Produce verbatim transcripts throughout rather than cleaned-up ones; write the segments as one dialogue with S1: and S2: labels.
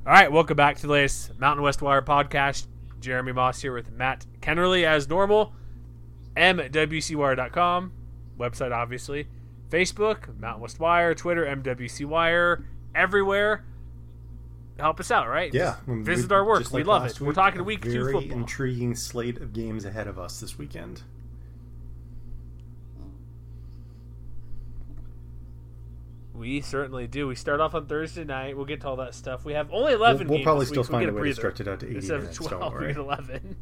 S1: All right, welcome back to the latest Mountain West Wire podcast. Jeremy Moss here with Matt Kennerly as normal. M W C wire dot com, website obviously. Facebook, Mountain West Wire. Twitter, M W C Wire. Everywhere. Help us out, right?
S2: Yeah.
S1: Visit our work. We
S2: like
S1: love it.
S2: Week,
S1: We're talking week two
S2: very
S1: football.
S2: Very intriguing slate of games ahead of us this weekend.
S1: We certainly do. We start off on Thursday night. We'll get to all that stuff. We have only eleven
S2: We'll, we'll
S1: games
S2: probably
S1: this
S2: still
S1: week, so
S2: find
S1: we'll
S2: a way
S1: breather.
S2: to stretch it out to eighty
S1: Instead
S2: minutes.
S1: of twelve,
S2: Don't
S1: we
S2: worry.
S1: get eleven.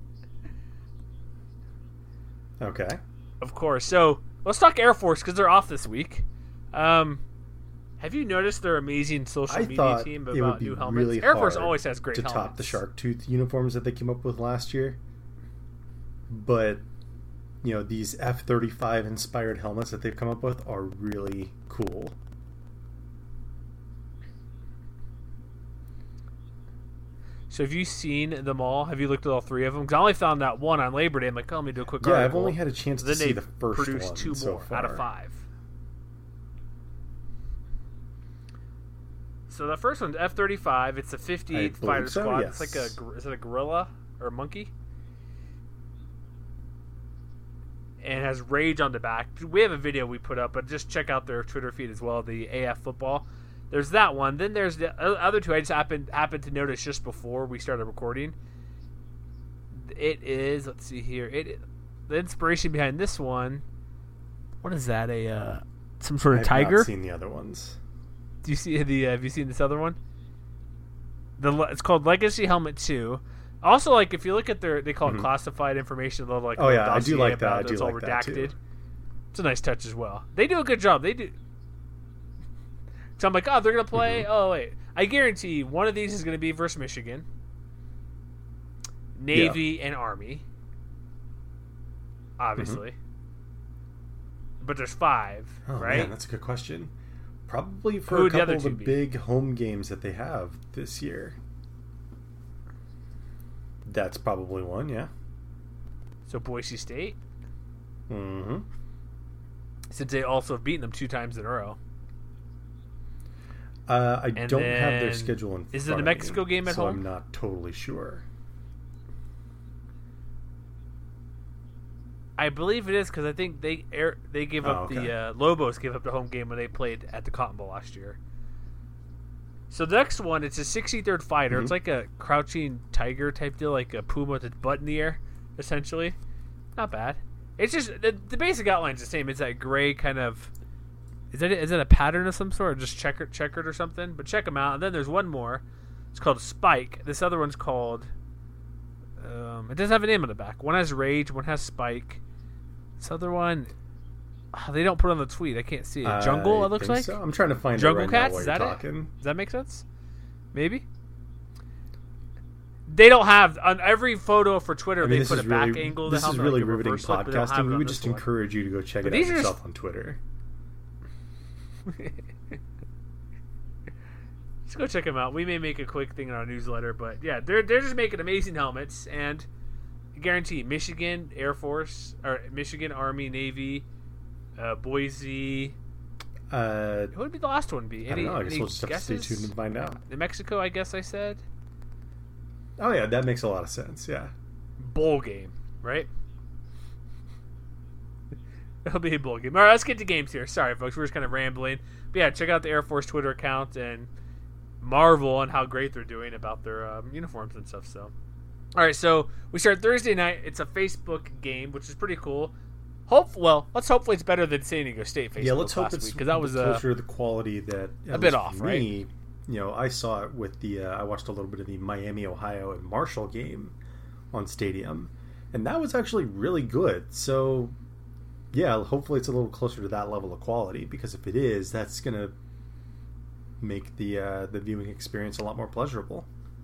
S2: Okay.
S1: Of course. So let's talk Air Force because they're off this week. Um, have you noticed their amazing social
S2: I
S1: media
S2: thought
S1: team
S2: it
S1: about
S2: would be
S1: new helmets?
S2: really
S1: Air Force
S2: hard
S1: always has great
S2: to
S1: helmets.
S2: top the shark tooth uniforms that they came up with last year. But, you know, these F thirty-five inspired helmets that they've come up with are really cool.
S1: So have you seen them all? Have you looked at all three of them? Because I only found that one on Labor Day. I'm like, oh, let me do a quick
S2: Yeah,
S1: article.
S2: I've only had a chance to
S1: then
S2: see the first
S1: produced
S2: one
S1: two
S2: so
S1: more
S2: far.
S1: out of five. So the first one's F thirty-five. It's the fifty-eighth
S2: I
S1: Fighter
S2: believe so,
S1: Squad.
S2: yes.
S1: It's like a gor- is it a gorilla or a monkey? And it has Rage on the back. We have a video we put up, but just check out their Twitter feed as well. The A F Football. There's that one. Then there's the other two I just happened happened to notice just before we started recording. It is, let's see here. It the inspiration behind this one. What is that? A uh, some sort of
S2: I've
S1: tiger?
S2: not seen the other ones.
S1: Do you see the? Uh, have you seen this other one? The it's called Legacy Helmet Two. Also, like if you look at their, they call it
S2: Mm-hmm.
S1: classified information. They'll like
S2: Oh yeah, I do
S1: dossier
S2: like that.
S1: about
S2: I
S1: it,
S2: do
S1: it's all
S2: like that
S1: redacted.
S2: too.
S1: It's a nice touch as well. They do a good job. They do. So I'm like, oh, they're gonna play.
S2: Mm-hmm.
S1: Oh wait, I guarantee one of these is gonna be versus Michigan, Navy,
S2: Yeah.
S1: and Army. Obviously,
S2: Mm-hmm.
S1: but there's five,
S2: Oh
S1: right?
S2: man, that's a good question. Probably for
S1: Who
S2: a
S1: would the
S2: couple
S1: other
S2: of the
S1: two be?
S2: big home games that they have this year. That's probably one, yeah.
S1: So Boise State,
S2: Mm-hmm.
S1: since they also have beaten them two times in a row.
S2: Uh, I
S1: And
S2: don't have their
S1: then-
S2: schedule in
S1: is it
S2: front
S1: the
S2: of
S1: Mexico
S2: me,
S1: game at
S2: so
S1: home?
S2: I'm not totally sure.
S1: I believe it is because I think they air, they gave
S2: Oh,
S1: up
S2: okay.
S1: the uh, Lobos gave up the home game when they played at the Cotton Bowl last year. So the next one, it's a sixty-third Fighter.
S2: Mm-hmm.
S1: It's like a crouching tiger type deal, like a puma with its butt in the air, essentially. Not bad. It's just the, the basic outline's the same. It's that gray kind of. Is that is it a pattern of some sort, or just checkered checkered or something? But check them out. And then there's one more. It's called Spike. This other one's called. Um, it doesn't have a name on the back. One has Rage. One has Spike. This other one, oh, they don't put on the tweet. I can't see it. Jungle,
S2: I
S1: it looks
S2: think
S1: like.
S2: so. I'm trying to find
S1: Jungle
S2: it right
S1: Cats.
S2: now while
S1: Is
S2: you're
S1: that
S2: talking.
S1: it? Does that make sense? Maybe. They don't have on every photo for Twitter.
S2: I mean,
S1: they
S2: this
S1: put
S2: is
S1: a back
S2: really,
S1: angle.
S2: This
S1: to
S2: is
S1: help,
S2: really
S1: like a
S2: riveting
S1: reverse look, but they don't have
S2: podcasting.
S1: it
S2: We
S1: on
S2: would
S1: this
S2: just
S1: one.
S2: encourage you to go check
S1: But
S2: it out
S1: these are
S2: yourself
S1: just-
S2: on Twitter.
S1: Just go check them out. We may make a quick thing in our newsletter, but yeah, they're they're just making amazing helmets, and I guarantee Michigan Air Force or Michigan Army Navy, uh, Boise.
S2: Uh,
S1: What would be the last one be?
S2: I
S1: Any,
S2: don't know. I guess
S1: any
S2: we'll just have to stay
S1: guesses?
S2: tuned and find out.
S1: New Mexico, I guess I said.
S2: Oh yeah, that makes a lot of sense. Yeah.
S1: Bowl game, right? It'll be a bowl game. All right, let's get to games here. Sorry, folks, we're just kind of rambling. But yeah, check out the Air Force Twitter account and marvel on how great they're doing about their um, uniforms and stuff. So, all right, so we start Thursday night. It's a Facebook game, which is pretty cool. Hope well, let's hopefully it's better than San Diego State Facebook
S2: Yeah, let's hope
S1: last
S2: it's
S1: because that was uh,
S2: closer to the quality that
S1: a
S2: at
S1: bit
S2: least
S1: off,
S2: for
S1: right?
S2: me, you know, I saw it with the. Uh, I watched a little bit of the Miami, Ohio, and Marshall game on Stadium, and that was actually really good. So, yeah, hopefully it's a little closer to that level of quality because if it is, that's gonna make the uh, the viewing experience a lot more pleasurable.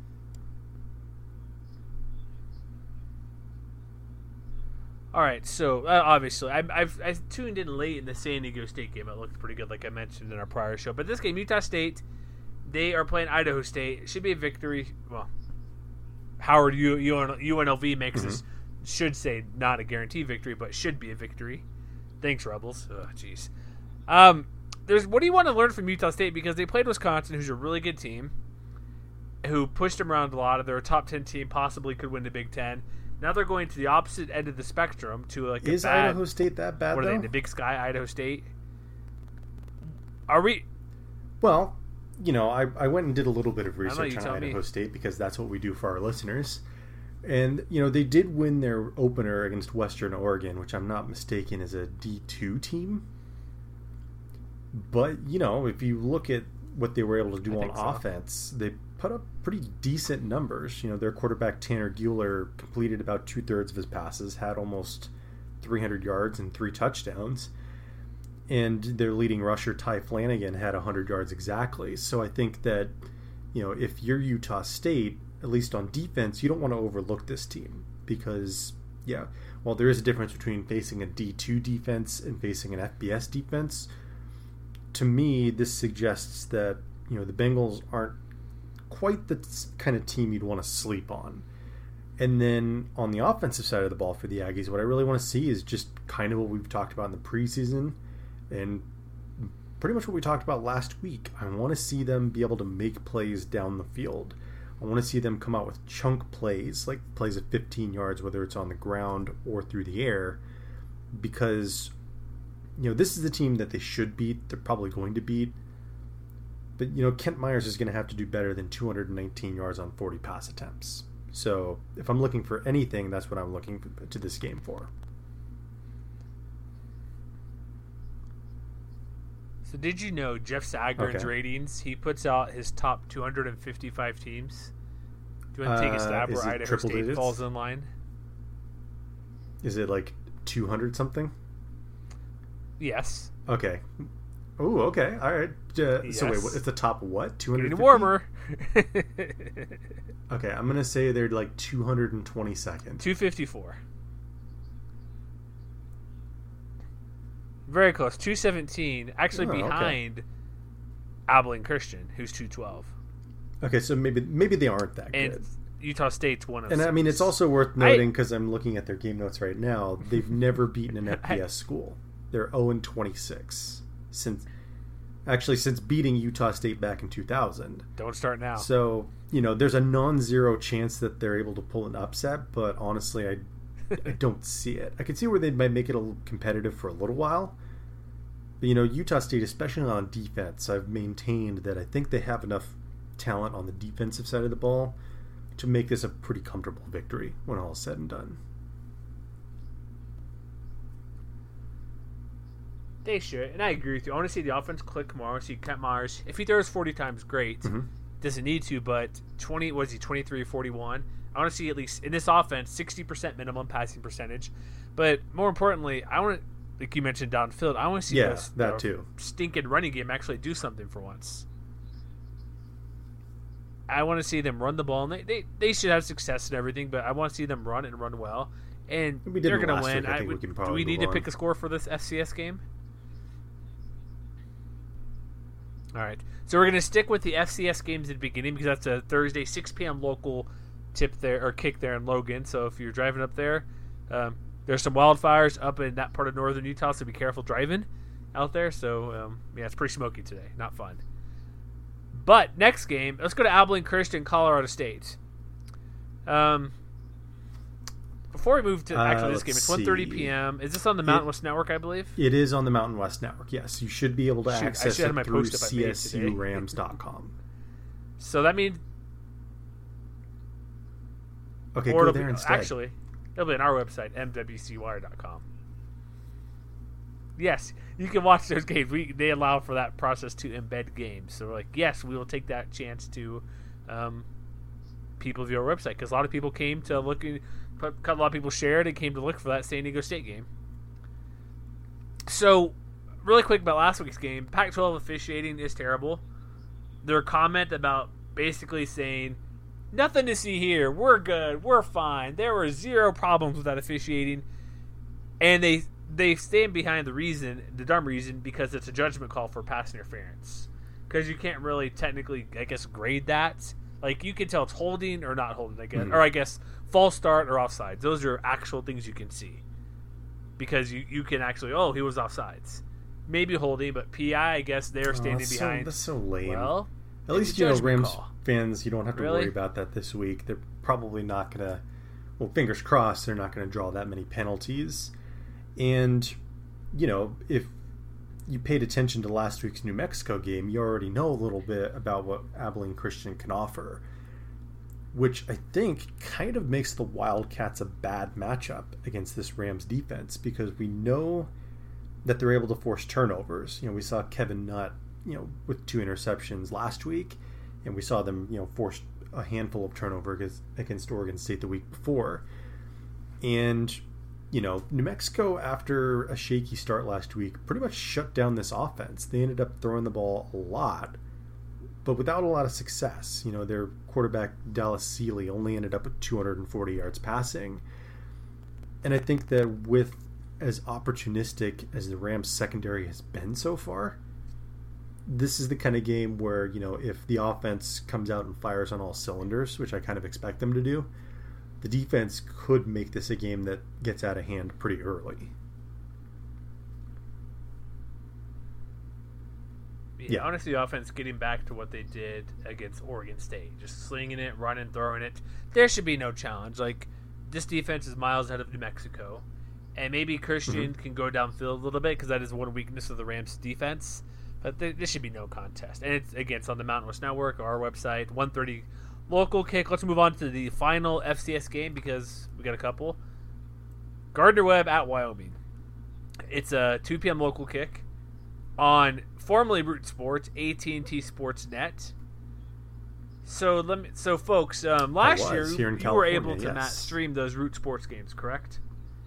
S1: All right, so uh, obviously I, I've I tuned in late in the San Diego State game. It looked pretty good, like I mentioned in our prior show. But this game, Utah State, they are playing Idaho State. It should be a victory. Well, Howard U, U N L V makes
S2: Mm-hmm.
S1: this should say not a guaranteed victory, but should be a victory. Thanks, Rebels. Oh, jeez. Um, there's what do you want to learn from Utah State because they played Wisconsin, who's a really good team. who pushed them around a lot. They're a top ten team, possibly could win the Big Ten. Now they're going to the opposite end of the spectrum to like a
S2: Is
S1: bad,
S2: Idaho State that bad?
S1: What are
S2: though?
S1: they in the Big Sky? Idaho State. Are we?
S2: Well, you know, I, I went and did a little bit of
S1: know,
S2: research
S1: you
S2: on
S1: tell
S2: Idaho
S1: me.
S2: State because that's what we do for our listeners. And, you know, they did win their opener against Western Oregon, which I'm not mistaken is a D two team. But, you know, if you look at what they were able to do
S1: I
S2: on
S1: think so.
S2: offense, they put up pretty decent numbers. You know, their quarterback, Tanner Gueller, completed about two-thirds of his passes, had almost three hundred yards and three touchdowns. And their leading rusher, Ty Flanagan, had one hundred yards exactly. So I think that, you know, if you're Utah State, at least on defense, you don't want to overlook this team because, yeah, while there is a difference between facing a D two defense and facing an F B S defense, to me, this suggests that, you know, the Bengals aren't quite the kind of team you'd want to sleep on. And then on the offensive side of the ball for the Aggies, what I really want to see is just kind of what we've talked about in the preseason and pretty much what we talked about last week. I want to see them be able to make plays down the field. I want to see them come out with chunk plays, like plays of fifteen yards, whether it's on the ground or through the air, because, you know, this is the team that they should beat. They're probably going to beat. But, you know, Kent Myers is going to have to do better than two hundred nineteen yards on forty pass attempts. So if I'm looking for anything, that's what I'm looking to this game for.
S1: So did you know Jeff Sagarin's
S2: Okay.
S1: ratings? He puts out his top two hundred fifty-five teams. Do you want to take a
S2: Uh,
S1: stab
S2: is
S1: where
S2: it
S1: Idaho
S2: triple
S1: State
S2: digits?
S1: falls in line?
S2: Is it like two hundred something?
S1: Yes.
S2: Okay. Oh, okay. All right. Uh, So wait,
S1: Yes.
S2: what, it's the top what? two hundred fifty?
S1: Getting warmer.
S2: Okay, I'm going to say they're like two hundred twenty-second.
S1: two fifty-four. Very close. two seventeen. Actually
S2: Oh, okay.
S1: behind Abilene Christian, who's two twelve.
S2: Okay, so maybe maybe they aren't that
S1: And
S2: good.
S1: Utah State's one of
S2: And I mean, it's also worth
S1: I-
S2: noting, because I'm looking at their game notes right now, they've never beaten an F B S school. They're oh and twenty-six since, actually, since beating Utah State back in two thousand.
S1: Don't start now.
S2: So, you know, there's a non-zero chance that they're able to pull an upset, but honestly, I, I don't see it. I could see where they might make it a little competitive for a little while. But, you know, Utah State, especially on defense, I've maintained that I think they have enough talent on the defensive side of the ball to make this a pretty comfortable victory when all is said and done.
S1: They should, and I agree with you. I want to see the offense click more. I want to see Kent Myers. If he throws forty times, great.
S2: Mm-hmm.
S1: Doesn't need to, but twenty was he twenty-three or forty-one? I want to see at least in this offense sixty percent minimum passing percentage. But more importantly, I want to, like you mentioned downfield, I want to see
S2: Yeah,
S1: this,
S2: that
S1: the
S2: too.
S1: stinking running game actually do something for once. I want to see them run the ball, and they, they, they should have success and everything, but I want to see them run and run well. And
S2: We
S1: they're
S2: didn't
S1: going to
S2: last
S1: win.
S2: week. I
S1: I
S2: think we
S1: would-
S2: can
S1: do
S2: probably
S1: we need
S2: move
S1: to pick
S2: on.
S1: a score for this F C S game? All right. So we're going to stick with the F C S games at the beginning because that's a Thursday, six p.m. local tip there or kick there in Logan. So if you're driving up there, um, there's some wildfires up in that part of northern Utah, so be careful driving out there. So, um, yeah, it's pretty smoky today. Not fun. But next game, let's go to Abilene Christian, Colorado State. Um, before we move to
S2: Uh,
S1: actually this
S2: let's
S1: game, it's one thirty
S2: see.
S1: p.m. Is this on the Mountain West Network, I believe?
S2: It is on the Mountain West Network, yes. You should be able to
S1: Shoot, I
S2: access
S1: should have
S2: it
S1: my
S2: through
S1: post-up I
S2: C
S1: made
S2: S U
S1: today.
S2: Rams dot com.
S1: So that means
S2: Okay,
S1: or
S2: go
S1: it'll
S2: there
S1: be,
S2: instead.
S1: actually, it'll be on our website, m w c wire dot com. Yes, you can watch those games. We they allow for that process to embed games. So we're like, yes, we will take that chance to um, people view our website because a lot of people came to look. A lot of people shared and came to look for that San Diego State game. So, really quick about last week's game, Pac twelve officiating is terrible. Their comment about basically saying, nothing to see here. We're good. We're fine. There were zero problems with that officiating. And they they stand behind the reason, the dumb reason, because it's a judgment call for pass interference. Because you can't really technically, I guess, grade that. Like, you can tell it's holding or not holding, I guess.
S2: Mm-hmm.
S1: Or, I guess, false start or offsides. Those are actual things you can see. Because you, you can actually, oh, he was offsides. Maybe holding, but P I, I guess they're
S2: Oh,
S1: standing
S2: that's so-
S1: behind.
S2: that's so lame.
S1: Well,
S2: At
S1: it's
S2: least,
S1: a
S2: you know,
S1: judgment
S2: Rams
S1: call.
S2: fans, you don't have to
S1: Really?
S2: worry about that this week. They're probably not going to, well, fingers crossed, they're not going to draw that many penalties. And, you know, if you paid attention to last week's New Mexico game, you already know a little bit about what Abilene Christian can offer, which I think kind of makes the Wildcats a bad matchup against this Rams defense, because we know that they're able to force turnovers. You know, we saw Kevin Nutt, you know, with two interceptions last week, and we saw them, you know, force a handful of turnovers against, against Oregon State the week before. And, you know, New Mexico, after a shaky start last week, pretty much shut down this offense. They ended up throwing the ball a lot, but without a lot of success. You know, their quarterback, Dallas Seeley, only ended up with two hundred forty yards passing. And I think that with as opportunistic as the Rams secondary has been so far, this is the kind of game where, you know, if the offense comes out and fires on all cylinders, which I kind of expect them to do, the defense could make this a game that gets out of hand pretty early.
S1: Yeah,
S2: Yeah.
S1: honestly, the offense getting back to what they did against Oregon State, just slinging it, running, throwing it. There should be no challenge. Like, this defense is miles ahead of New Mexico, and maybe Christian
S2: Mm-hmm.
S1: can go downfield a little bit, because that is one weakness of the Rams' defense. But th- this should be no contest. And it's, again, it's on the Mountain West Network, our website, one thirty local kick. Let's move on to the final F C S game, because we got a couple. Gardner Webb at Wyoming. It's a two p.m. local kick on formerly Root Sports, A T and T Sports Net. So let me, so folks, um, last year
S2: here in
S1: you were
S2: California,
S1: able to
S2: yes.
S1: Matt, stream those Root Sports games, correct?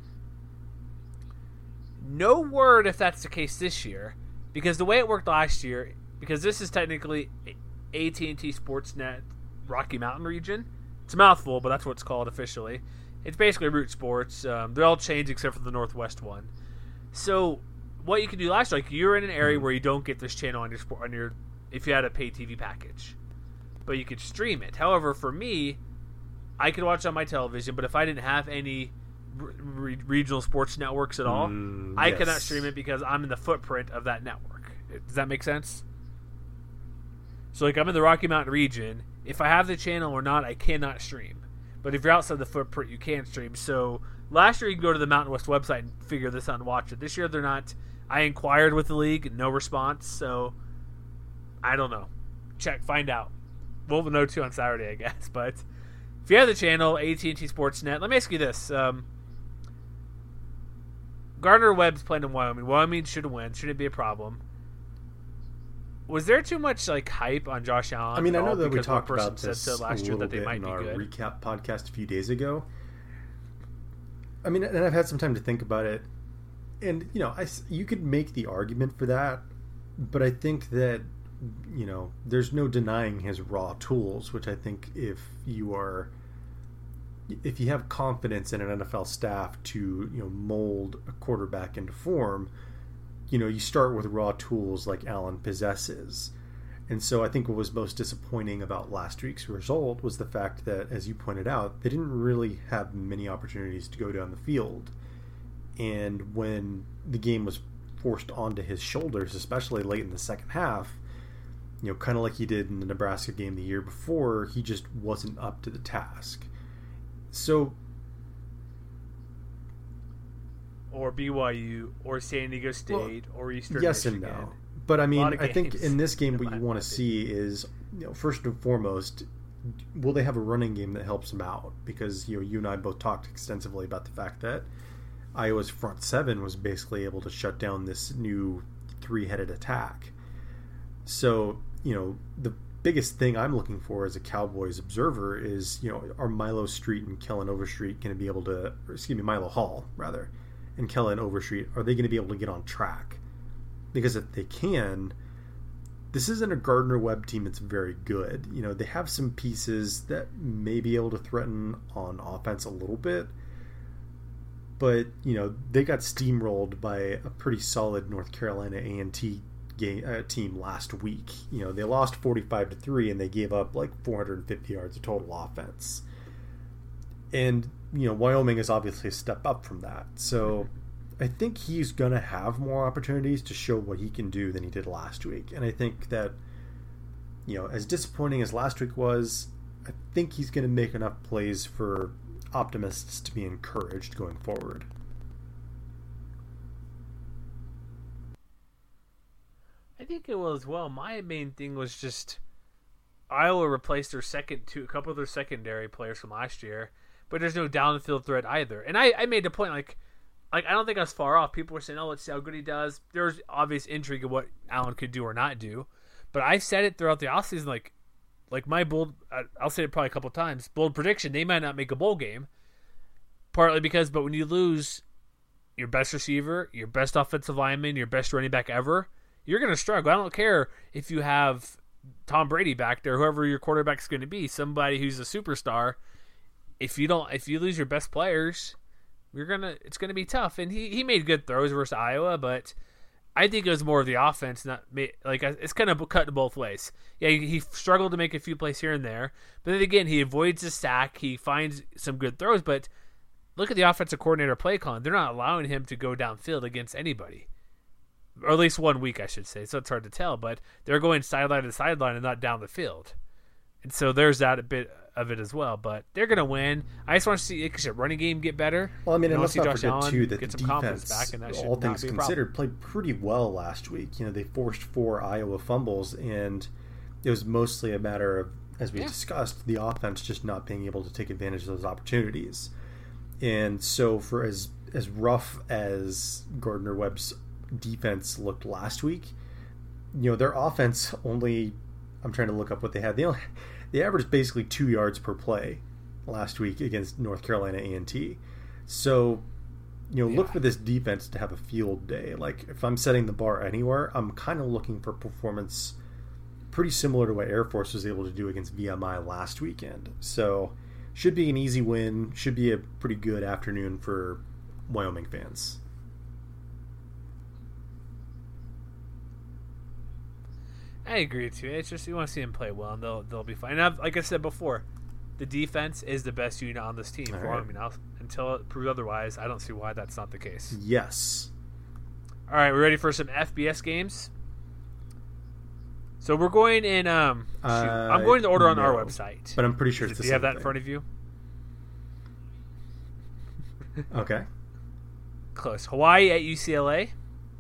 S1: No word if that's the case this year, because the way it worked last year, because this is technically A T and T Sports Net Rocky Mountain region. It's a mouthful, but that's what it's called officially. It's basically Root Sports. Um, they're all changed except for the Northwest one. So what you can do last year, like you're in an area where you don't get this channel on your sport on your if you had a pay T V package, but you could stream it. However, for me, I could watch on my television, but if I didn't have any re- regional sports networks at all,
S2: Mm,
S1: I
S2: yes.
S1: cannot stream it because I'm in the footprint of that network. Does that make sense? So, like, I'm in the Rocky Mountain region. If I have the channel or not, I cannot stream. But if you're outside the footprint, you can stream. So, last year you can go to the Mountain West website and figure this out and watch it. This year they're not. I inquired with the league, no response. So, I don't know. Check, find out. We'll know too on Saturday, I guess. But if you have the channel, A T and T Sports Net, let me ask you this. Um, Gardner Webb's playing in Wyoming. Wyoming should win. Shouldn't be a problem. Was there too much like hype on Josh Allen?
S2: I mean, I
S1: at
S2: know
S1: all?
S2: that we
S1: Because one
S2: talked
S1: person
S2: about
S1: said
S2: this
S1: so
S2: a
S1: last year
S2: little
S1: that they
S2: bit
S1: might
S2: in
S1: be
S2: our
S1: good.
S2: recap podcast a few days ago. I mean, and I've had some time to think about it, and you know, I s- you could make the argument for that, but I think that you know, there's no denying his raw tools, which I think if you are, if you have confidence in an N F L staff to you know mold a quarterback into form, you know, you start with raw tools like Allen possesses. And so I think what was most disappointing about last week's result was the fact that, as you pointed out, they didn't really have many opportunities to go down the field. And when the game was forced onto his shoulders, especially late in the second half, you know, kind of like he did in the Nebraska game the year before, he just wasn't up to the task. So,
S1: Or B Y U, or San Diego State,
S2: well,
S1: or Eastern
S2: yes
S1: Michigan.
S2: and no. But I mean,
S1: lot of
S2: I think
S1: games,
S2: in this game,
S1: in
S2: what
S1: my
S2: you want to see is, you know, first and foremost, will they have a running game that helps them out? Because you know, you and I both talked extensively about the fact that Iowa's front seven was basically able to shut down this new three-headed attack. So, you know, the biggest thing I'm looking for as a Cowboys observer is, you know, are Milo Street and Kellen Overstreet going to be able to, or excuse me, Milo Hall rather, and Kellen Overstreet, are they going to be able to get on track? Because if they can, this isn't a Gardner Webb team that's very good. You know, they have some pieces that may be able to threaten on offense a little bit, but you know, they got steamrolled by a pretty solid North Carolina A and T game uh, team last week. You know, they lost forty-five to three and they gave up like four hundred fifty yards of total offense. And you know, Wyoming is obviously a step up from that. So I think he's going to have more opportunities to show what he can do than he did last week. And I think that, you know, as disappointing as last week was, I think he's going to make enough plays for optimists to be encouraged going forward.
S1: I think it will as well. My main thing was just Iowa replaced their second two, a couple of their secondary players from last year, but there's no downfield threat either. And I, I made the point, like, like I don't think I was far off. People were saying, "Oh, let's see how good he does." There's obvious intrigue of what Allen could do or not do, but I said it throughout the offseason, like, like my bold, I'll say it probably a couple times, bold prediction: they might not make a bowl game, partly because, but when you lose your best receiver, your best offensive lineman, your best running back ever, you're going to struggle. I don't care if you have Tom Brady back there, whoever your quarterback's going to be, somebody who's a superstar. If you don't, if you lose your best players, you're gonna, it's gonna be tough. And he, he made good throws versus Iowa, but I think it was more of the offense, not like it's kind of cut to both ways. Yeah, he, he struggled to make a few plays here and there, but then again, he avoids the sack. He finds some good throws, but look at the offensive coordinator play calling. They're not allowing him to go downfield against anybody. Or at least one week, I should say. So it's hard to tell, but they're going sideline to sideline and not down the field. And so there's that a bit of it as well. But they're going to win. I just want to see the running game get better.
S2: Well, I mean, and
S1: I
S2: let's
S1: see
S2: not
S1: Josh
S2: forget,
S1: Allen
S2: too, that
S1: get
S2: the
S1: some confidence
S2: defense,
S1: back, and that should
S2: all
S1: not
S2: things
S1: be a
S2: considered, played pretty well last week. You know, they forced four Iowa fumbles, and it was mostly a matter of, as we yeah. discussed, the offense just not being able to take advantage of those opportunities. And so for as as rough as Gardner-Webb's defense looked last week, you know, their offense only, I'm trying to look up what they had. They only, they averaged basically two yards per play last week against North Carolina A and T. So, you know, yeah. look for this defense to have a field day. Like, if I'm setting the bar anywhere, I'm kind of looking for performance pretty similar to what Air Force was able to do against V M I last weekend. So, should be an easy win. Should be a pretty good afternoon for Wyoming fans.
S1: I agree too. It's just you want to see them play well, and they'll they'll be fine. And I've, like I said before, the defense is the best unit on this team.
S2: All
S1: For
S2: right.
S1: I mean, I'll, until it proves otherwise, I don't see why that's not the case.
S2: Yes.
S1: All right, we're ready for some F B S games. So we're going in. Um, shoot,
S2: uh,
S1: I'm going to order on
S2: no,
S1: our website,
S2: but I'm pretty sure
S1: Is
S2: it's
S1: it,
S2: the
S1: do you have
S2: same
S1: that in front of you?
S2: Okay.
S1: Close. Hawaii at U C L A.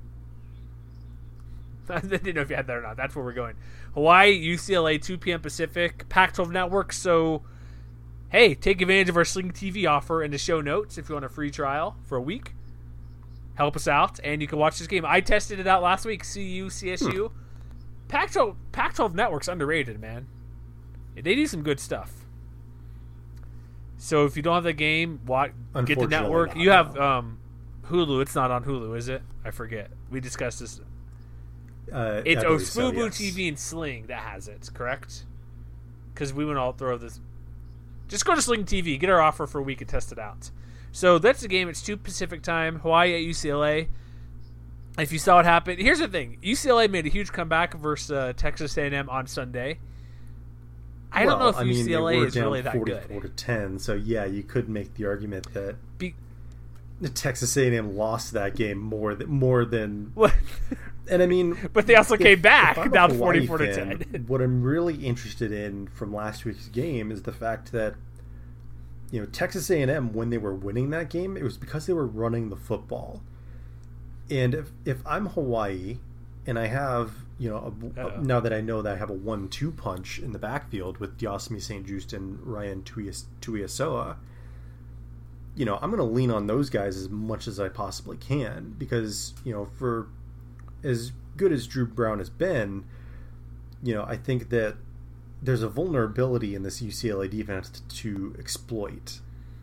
S1: I didn't know if you had that or not. That's where we're going. Hawaii, U C L A, two p.m. Pacific, Pac twelve Network. So, hey, take advantage of our Sling T V offer in the show notes if you want a free trial for a week. Help us out, and you can watch this game. I tested it out last week. C U, C S U. Pac twelve, Pac twelve Network's underrated, man. They do some good stuff. So if you don't have the game, watch, get the network. You have um, Hulu. It's not on Hulu, is it? I forget. We discussed this.
S2: Uh,
S1: it's
S2: I
S1: Osfubu
S2: so, yes.
S1: T V and Sling that has it, correct? Because we went all throw this. Just go to Sling T V, get our offer for a week, and test it out. So that's the game. It's two Pacific time. Hawaii at U C L A. If you saw what happened, here's the thing: U C L A made a huge comeback versus uh, Texas A and M on Sunday. I
S2: well,
S1: don't know if
S2: I mean,
S1: U C L A is really that good.
S2: forty-four to ten. So yeah, you could make the argument that
S1: Be-
S2: Texas A and M lost that game more than more than.
S1: What?
S2: And I mean,
S1: but they also
S2: if,
S1: came back
S2: if I'm
S1: down
S2: a Hawaii
S1: forty-four to
S2: fan,
S1: ten.
S2: What I'm really interested in from last week's game is the fact that, you know, Texas A and M, when they were winning that game, it was because they were running the football. And if if I'm Hawaii and I have, you know, a, a, now that I know that I have a one two punch in the backfield with Diosmi Saint-Just and Ryan Tuiasoa, you know, I'm going to lean on those guys as much as I possibly can because, you know, for as good as Drew Brown has been, you know, I think that there's a vulnerability in this U C L A defense to, to exploit.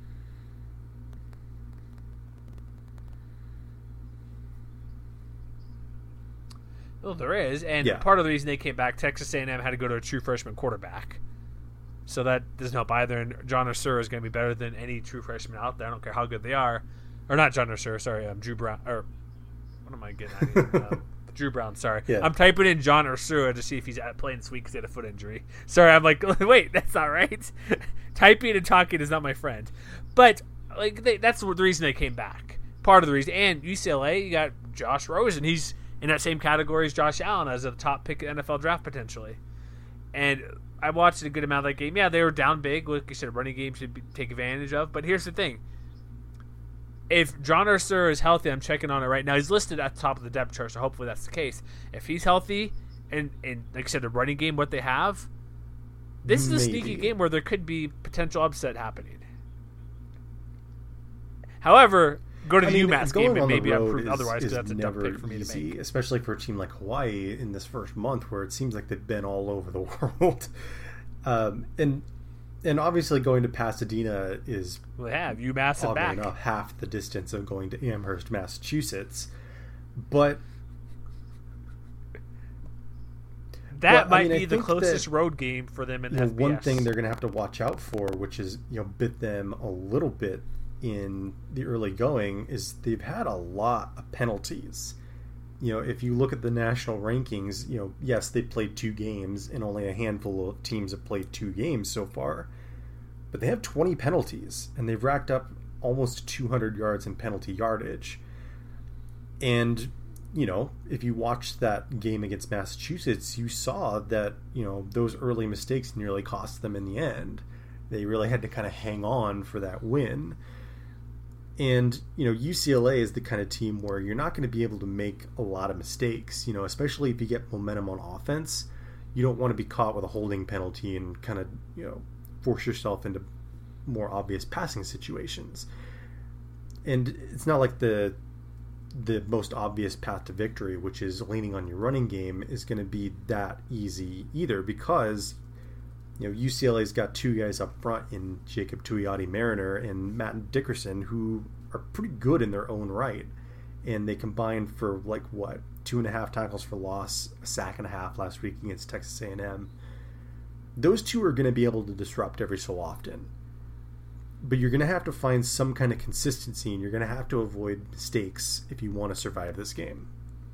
S1: Well, there is, and
S2: yeah.
S1: part of the reason they came back, Texas A and M had to go to a true freshman quarterback. So that doesn't help either, and John Ursura is going to be better than any true freshman out there. I don't care how good they are. Or not John Ursura, sorry, um, Drew Brown, or what am I getting at here? um, Drew Brown, sorry.
S2: Yeah.
S1: I'm typing in John Ursura to see if he's playing sweet because he had a foot injury. Sorry, I'm like, wait, that's not right. Typing and talking is not my friend. But like they, that's the reason they came back. Part of the reason. And U C L A, you got Josh Rosen. He's in that same category as Josh Allen as a top pick in the N F L draft potentially. And I watched a good amount of that game. Yeah, they were down big. Like you said, running game should be, take advantage of. But here's the thing. If John Ursula is healthy, I'm checking on it right now. He's listed at the top of the depth chart, so hopefully that's the case. If he's healthy, and, and like I said, the running game, what they have, this is a
S2: Maybe.
S1: sneaky game where there could be potential upset happening. However, go to the
S2: I mean,
S1: UMass
S2: going
S1: game and
S2: on the
S1: maybe I'm
S2: road
S1: proved
S2: is-
S1: otherwise
S2: is
S1: because that's a dumb
S2: never
S1: pick for me to
S2: easy,
S1: make.
S2: especially for a team like Hawaii in this first month, where it seems like they've been all over the world. Um, and and obviously going to Pasadena is
S1: Well, they have UMass and
S2: oddly
S1: back.
S2: enough half the distance of going to Amherst, Massachusetts. But
S1: That
S2: Well, I
S1: might
S2: mean, I
S1: be the
S2: think
S1: closest
S2: that,
S1: road game for them in
S2: you know,
S1: F B S.
S2: one thing they're going to have to watch out for, which is, you know, bit them a little bit in the early going, is they've had a lot of penalties. You know, if you look at the national rankings, you know, yes, they played two games, and only a handful of teams have played two games so far. But they have twenty penalties, and they've racked up almost two hundred yards in penalty yardage. And, you know, if you watched that game against Massachusetts, you saw that, you know, those early mistakes nearly cost them in the end. They really had to kind of hang on for that win. And, you know, U C L A is the kind of team where you're not going to be able to make a lot of mistakes, you know, especially if you get momentum on offense. You don't want to be caught with a holding penalty and kind of, you know, force yourself into more obvious passing situations. And it's not like the the most obvious path to victory, which is leaning on your running game, is going to be that easy either, because, you know, U C L A's got two guys up front in Jacob Tuioti Mariner and Matt Dickerson, who are pretty good in their own right. And they combined for, like, what, two and a half tackles for loss, a sack and a half last week against Texas A and M. Those two are going to be able to disrupt every so often. But you're going to have to find some kind of consistency, and you're going to have to avoid mistakes if you want to survive this game.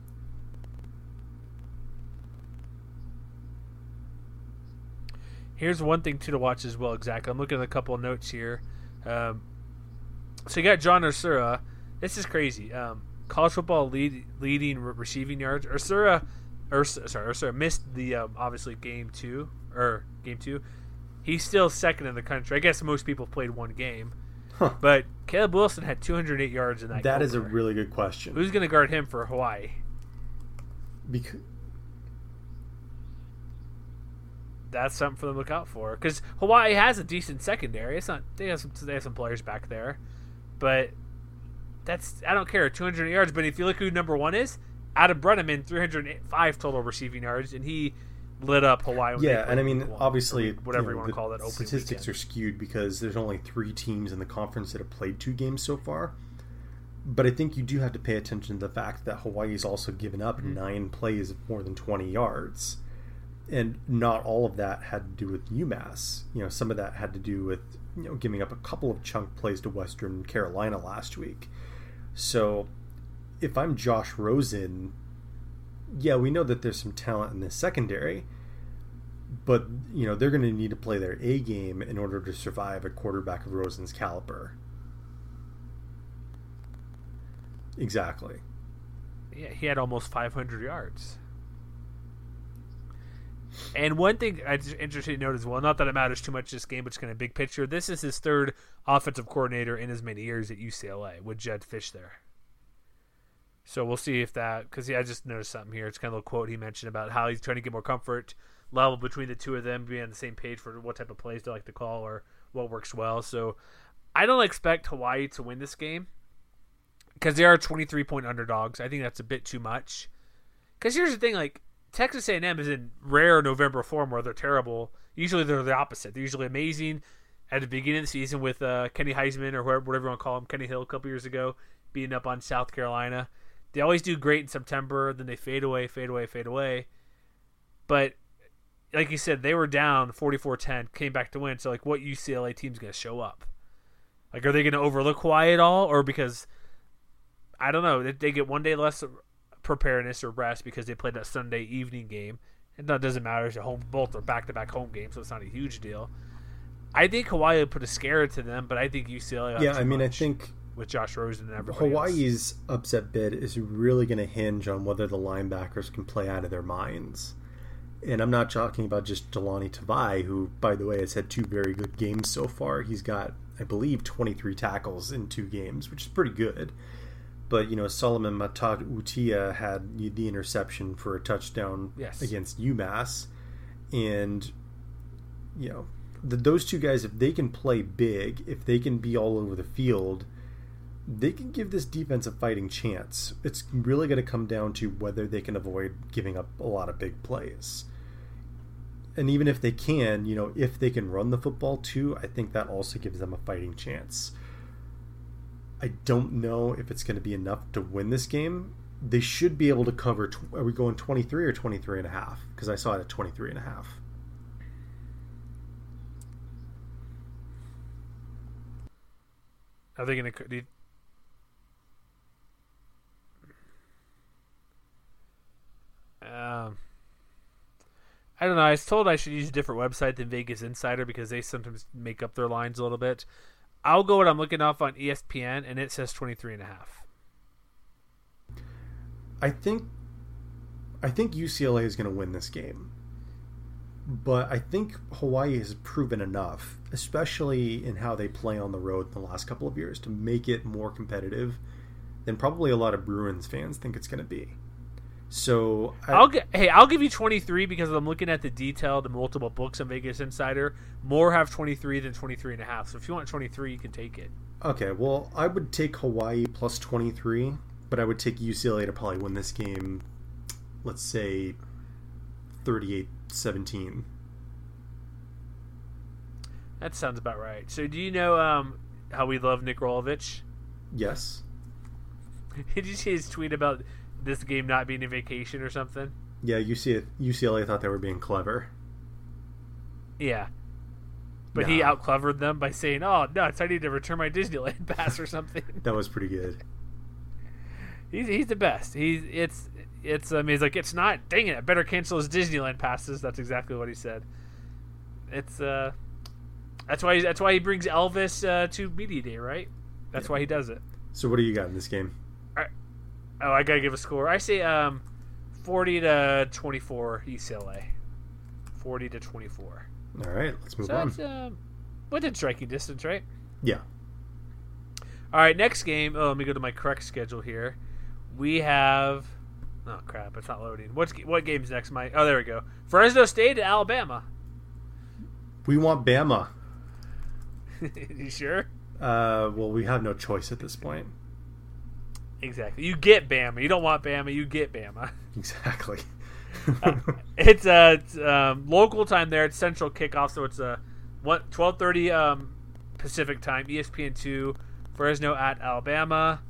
S1: Here's one thing, too, to watch as well, exactly. I'm looking at a couple of notes here. Um, so you got John Ursula. This is crazy. Um, college football lead, leading re- receiving yards. Ursula, Ursula, sorry, Ursula missed the, um, obviously, game two, or game two. He's still second in the country. I guess most people played one game.
S2: Huh.
S1: But Caleb Wilson had two hundred eight yards in that game.
S2: That is a really good question.
S1: Who's going to guard him for Hawaii?
S2: Because
S1: That's something for them to look out for. Because Hawaii has a decent secondary. It's not they have some they have some players back there, but that's I don't care. two hundred yards. But if you look who number one is, Adam Brenneman, three hundred five total receiving yards, and he lit up Hawaii. When
S2: yeah,
S1: they
S2: and I
S1: played
S2: mean,
S1: week one,
S2: obviously,
S1: or whatever you,
S2: know,
S1: want to
S2: the
S1: call that. Opening
S2: statistics
S1: weekend.
S2: are skewed because there's only three teams in the conference that have played two games so far. But I think you do have to pay attention to the fact that Hawaii's also given up mm-hmm. nine plays of more than twenty yards. And not all of that had to do with UMass. You know, some of that had to do with, you know, giving up a couple of chunk plays to Western Carolina last week. So if I'm Josh Rosen, yeah, we know that there's some talent in the secondary, but, you know, they're going to need to play their A game in order to survive a quarterback of Rosen's caliber. Exactly.
S1: Yeah, he had almost five hundred yards. And one thing I just interested to note as well, not that it matters too much this game, but just kind of big picture, this is his third offensive coordinator in as many years at U C L A with Jed Fish there. So we'll see if that, because yeah, I just noticed something here. It's kind of a little quote he mentioned about how he's trying to get more comfort level between the two of them, being on the same page for what type of plays they like to call or what works well. So I don't expect Hawaii to win this game because they are twenty-three point underdogs. I think that's a bit too much. Because here's the thing, like, Texas A and M is in rare November form where they're terrible. Usually they're the opposite. They're usually amazing at the beginning of the season with uh, Kenny Heisman or whatever, whatever you want to call him, Kenny Hill a couple years ago, beating up on South Carolina. They always do great in September, then they fade away, fade away, fade away. But like you said, they were down forty-four ten, came back to win. So, like, what U C L A team's going to show up? Like, are they going to overlook Hawaii at all? Or because, I don't know, they get one day less preparedness or rest because they played that Sunday evening game. And that doesn't matter. It's a home, both are back-to-back home games, so it's not a huge deal. I think Hawaii would put a scare into them, but I think U C L A.
S2: Yeah, I mean, I think
S1: with Josh Rosen and everybody
S2: Hawaii's
S1: else.
S2: upset bid is really going to hinge on whether the linebackers can play out of their minds. And I'm not talking about just Delani Tavai, who, by the way, has had two very good games so far. He's got, I believe, twenty-three tackles in two games, which is pretty good. But, you know, Solomon Matat Utia had the interception for a touchdown
S1: yes.
S2: against UMass. And, you know, the, those two guys, if they can play big, if they can be all over the field, they can give this defense a fighting chance. It's really going to come down to whether they can avoid giving up a lot of big plays. And even if they can, you know, if they can run the football too, I think that also gives them a fighting chance. I don't know if it's going to be enough to win this game. They should be able to cover. Tw- are we going twenty-three or twenty-three and a half? Because I saw it at twenty-three and a half.
S1: Are they going to? Um, I don't know. I was told I should use a different website than Vegas Insider because they sometimes make up their lines a little bit. I'll go what I'm looking off on E S P N, and it says twenty-three and a half.
S2: I think, I think U C L A is going to win this game, but I think Hawaii has proven enough, especially in how they play on the road in the last couple of years, to make it more competitive than probably a lot of Bruins fans think it's going to be. So I,
S1: I'll get, hey, I'll give you twenty-three because I'm looking at the detail, the multiple books on Vegas Insider. More have twenty-three than twenty-three and a half. So if you want twenty-three, you can take it.
S2: Okay, well, I would take Hawaii plus twenty-three, but I would take U C L A to probably win this game, let's say thirty-eight seventeen.
S1: That sounds about right. So do you know um, how we love Nick Rolovich?
S2: Yes.
S1: Did you see his tweet about this game not being a vacation or something?
S2: Yeah, U C L A thought they were being clever.
S1: Yeah. But
S2: No.
S1: he out-clevered them by saying, oh, nuts, I need to return my Disneyland pass or something.
S2: That was pretty good.
S1: He's he's the best. He's it's it's. I mean, he's like, it's not. Dang it! I better cancel his Disneyland passes. That's exactly what he said. It's uh, that's why he, that's why he brings Elvis uh, to media day, right? That's
S2: Yeah.
S1: why he does it.
S2: So what do you got in this game?
S1: Oh, I gotta give a score. I say um, forty to twenty-four U C L A. Forty to twenty-four.
S2: All right, let's move
S1: So
S2: on.
S1: that's um, within striking distance, right?
S2: Yeah.
S1: All right, next game. Oh, let me go to my correct schedule here. We have. Oh crap! It's not loading. What's what game's next, Mike? Oh, there we go. Fresno State at Alabama.
S2: We want Bama.
S1: You sure?
S2: Uh, well, we have no choice at this point.
S1: Exactly. You get Bama. You don't want Bama. You get Bama.
S2: Exactly.
S1: uh, it's uh, it's, um, local time there. It's Central kickoff, so it's a what twelve thirty um, Pacific time. E S P N two. Fresno at Alabama.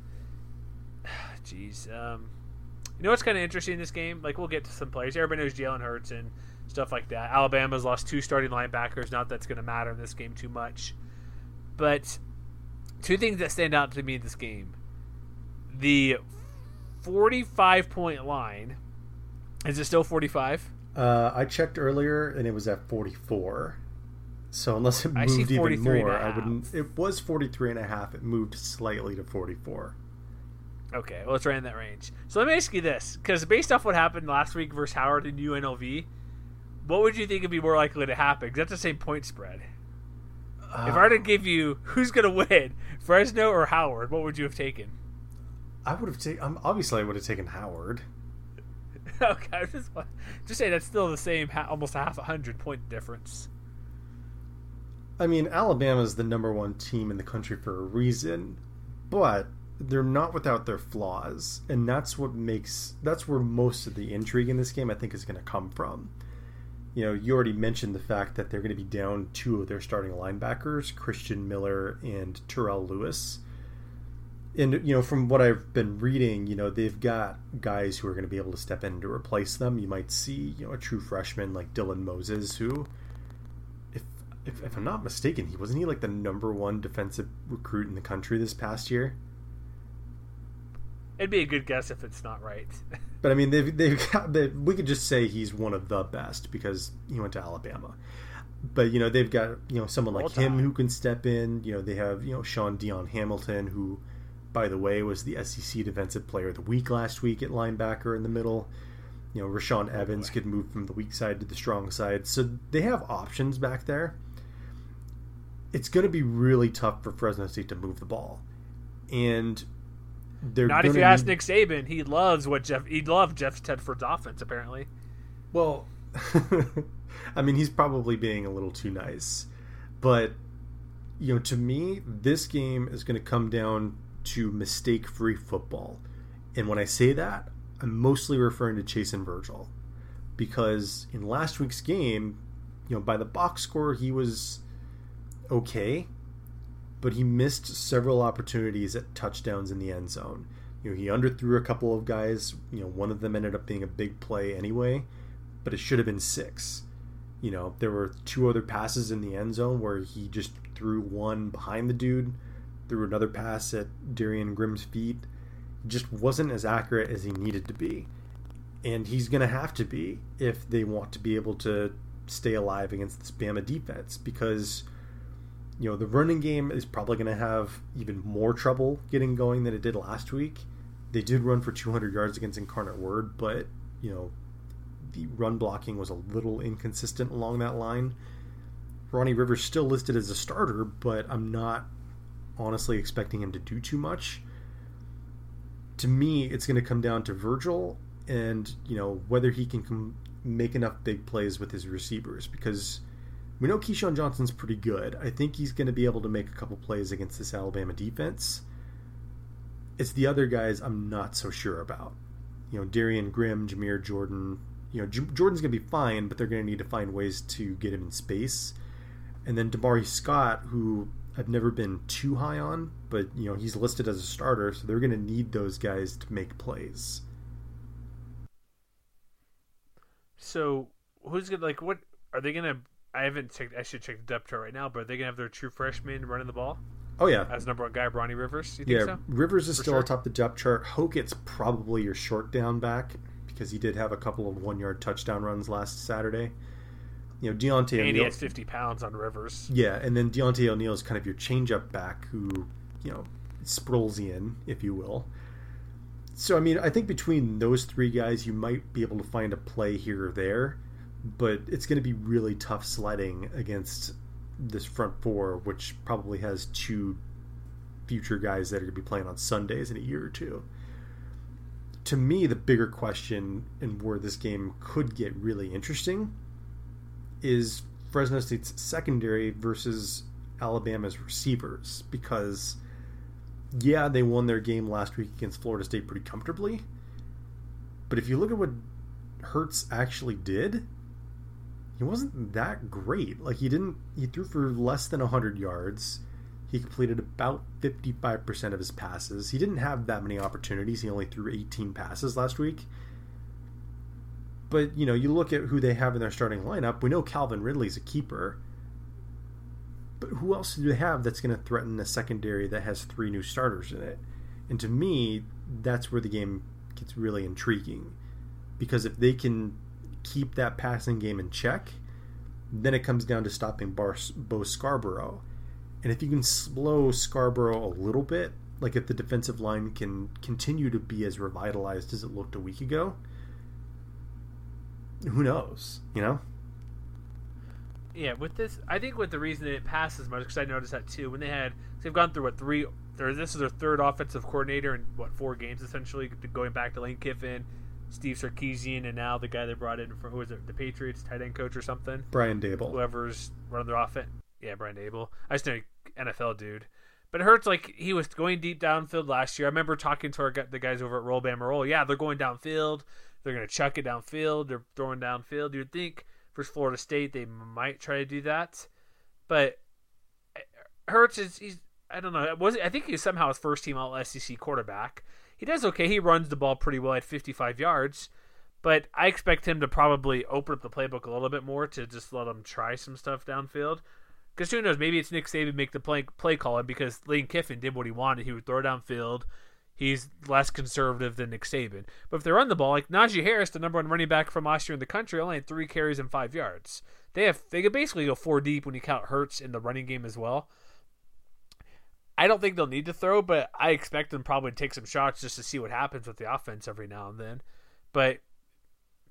S1: Jeez. Um, you know what's kind of interesting in this game? Like, we'll get to some players. Everybody knows Jalen Hurts and stuff like that. Alabama's lost two starting linebackers. Not that's going to matter in this game too much. But two things that stand out to me in this game. The forty-five point line. Is it still forty-five?
S2: Uh, I checked earlier, and it was at forty-four. So unless it
S1: I see
S2: moved even
S1: forty-three and
S2: more,
S1: a
S2: I
S1: half.
S2: wouldn't. It was forty-three and a half. It moved slightly to forty-four.
S1: Okay, well, it's right in that range. So let me ask you this, because based off what happened last week versus Howard and U N L V, what would you think would be more likely to happen? Because that's the same point spread.
S2: Uh,
S1: If I were to give you who's going to win, Fresno or Howard, what would you have taken?
S2: I would have taken. Um, obviously, I would have taken Howard.
S1: Okay, I just just say that's still the same, ha- almost a half a hundred point difference.
S2: I mean, Alabama's the number one team in the country for a reason, but they're not without their flaws, and that's what makes that's where most of the intrigue in this game, I think, is going to come from. You know, you already mentioned the fact that they're going to be down two of their starting linebackers, Christian Miller and Terrell Lewis. And, you know, from what I've been reading, you know, they've got guys who are going to be able to step in to replace them. You might see, you know, a true freshman like Dylan Moses, who, if, if if I'm not mistaken, he wasn't he like the number one defensive recruit in the country this past year?
S1: It'd be a good guess if it's not right.
S2: But I mean, they've they've got they, we could just say he's one of the best because he went to Alabama. But you know, they've got you know someone like
S1: All
S2: him
S1: time.
S2: who can step in. You know, they have you know Sean Dion Hamilton, who, by the way, was the S E C Defensive Player of the Week last week at linebacker in the middle. You know, Rashawn Evans could move from the weak side to the strong side. So they have options back there. It's going to be really tough for Fresno State to move the ball. And they're
S1: not if you
S2: need...
S1: ask Nick Saban. He loves what Jeff. He loved Jeff Tedford's offense, apparently.
S2: Well, I mean, he's probably being a little too nice. But, you know, to me, this game is going to come down to mistake-free football. And when I say that, I'm mostly referring to Chase and Virgil. Because in last week's game, you know, by the box score, he was okay. But he missed several opportunities at touchdowns in the end zone. You know, he underthrew a couple of guys. You know, one of them ended up being a big play anyway. But it should have been six. You know, there were two other passes in the end zone where he just threw one behind the dude, threw another pass at Darian Grimm's feet. Just wasn't as accurate as he needed to be. And he's going to have to be if they want to be able to stay alive against this Bama defense. Because, you know, the running game is probably going to have even more trouble getting going than it did last week. They did run for two hundred yards against Incarnate Word, but, you know, the run blocking was a little inconsistent along that line. Ronnie Rivers still listed as a starter, but I'm not honestly expecting him to do too much. To me, it's going to come down to Virgil and, you know, whether he can com- make enough big plays with his receivers, because we know Keyshawn Johnson's pretty good. I think he's going to be able to make a couple plays against this Alabama defense. It's the other guys I'm not so sure about. You know, Darian Grimm, Jameer Jordan. You know, J- Jordan's going to be fine, but they're going to need to find ways to get him in space. And then Damari Scott, who I've never been too high on, but, you know, he's listed as a starter, so they're going to need those guys to make plays.
S1: So, who's going to, like, what, are they going to, I haven't checked, I should check the depth chart right now, but are they going to have their true freshman running the ball?
S2: Oh, yeah.
S1: As number one guy, Ronnie Rivers? You think
S2: yeah,
S1: so?
S2: Rivers is
S1: For
S2: still
S1: sure?
S2: atop the depth chart. Hokett's probably your short down back, because he did have a couple of one-yard touchdown runs last Saturday. You know, Deontay
S1: And he
S2: O'Neal.
S1: has fifty pounds on Rivers.
S2: Yeah, and then Deontay O'Neal is kind of your change-up back who, you know, Sproulsian, if you will. So, I mean, I think between those three guys, you might be able to find a play here or there, but it's going to be really tough sledding against this front four, which probably has two future guys that are going to be playing on Sundays in a year or two. To me, the bigger question and where this game could get really interesting is Fresno State's secondary versus Alabama's receivers, because yeah, they won their game last week against Florida State pretty comfortably, but if you look at what Hurts actually did, he wasn't that great. Like, he didn't he threw for less than one hundred yards. He completed about fifty-five percent of his passes. He didn't have that many opportunities. He only threw eighteen passes last week. But, you know, you look at who they have in their starting lineup. We know Calvin Ridley's a keeper. But who else do they have that's going to threaten a secondary that has three new starters in it? And to me, that's where the game gets really intriguing. Because if they can keep that passing game in check, then it comes down to stopping Bar- Bo Scarborough. And if you can slow Scarborough a little bit, like if the defensive line can continue to be as revitalized as it looked a week ago, who knows, you know?
S1: Yeah, with this, I think with the reason they didn't pass as much, because I noticed that too, when they had, they've gone through what three, or this is their third offensive coordinator in what four games essentially, going back to Lane Kiffin, Steve Sarkisian, and now the guy they brought in from, who was it, the Patriots tight end coach or something?
S2: Brian Dable.
S1: Whoever's running their offense. Yeah, Brian Dable. I just know N F L dude. But it hurts, like, he was going deep downfield last year. I remember talking to our, the guys over at Roll Bama Roll. Yeah, they're going downfield. They're going to chuck it downfield. They're throwing downfield. You'd think for Florida State they might try to do that. But Hurts is, he's, I don't know. Was I think he's somehow his first team all S E C quarterback. He does okay. He runs the ball pretty well at fifty-five yards. But I expect him to probably open up the playbook a little bit more to just let him try some stuff downfield. Because who knows, maybe it's Nick Saban make the play, play calling, because Lane Kiffin did what he wanted. He would throw downfield. He's less conservative than Nick Saban. But if they run the ball, like Najee Harris, the number one running back from last year in the country, only had three carries and five yards. They have they could basically go four deep when you count Hurts in the running game as well. I don't think they'll need to throw, but I expect them probably to take some shots just to see what happens with the offense every now and then. But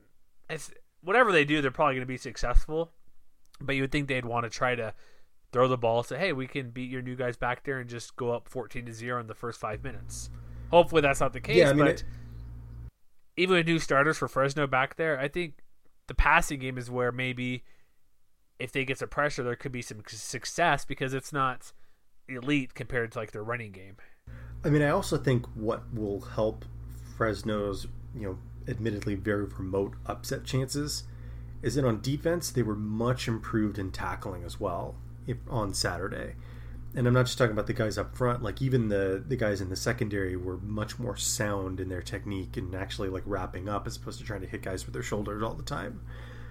S1: it's whatever they do, they're probably going to be successful. But you would think they'd want to try to throw the ball, say, hey, we can beat your new guys back there and just go up fourteen to zero in the first five minutes. Hopefully that's not the case,
S2: yeah, I mean,
S1: but
S2: it,
S1: even with new starters for Fresno back there, I think the passing game is where maybe if they get some pressure, there could be some success because it's not elite compared to like their running game.
S2: I mean, I also think what will help Fresno's, you know, admittedly very remote upset chances is that on defense, they were much improved in tackling as well if, on Saturday. And I'm not just talking about the guys up front, like even the, the guys in the secondary were much more sound in their technique and actually like wrapping up as opposed to trying to hit guys with their shoulders all the time.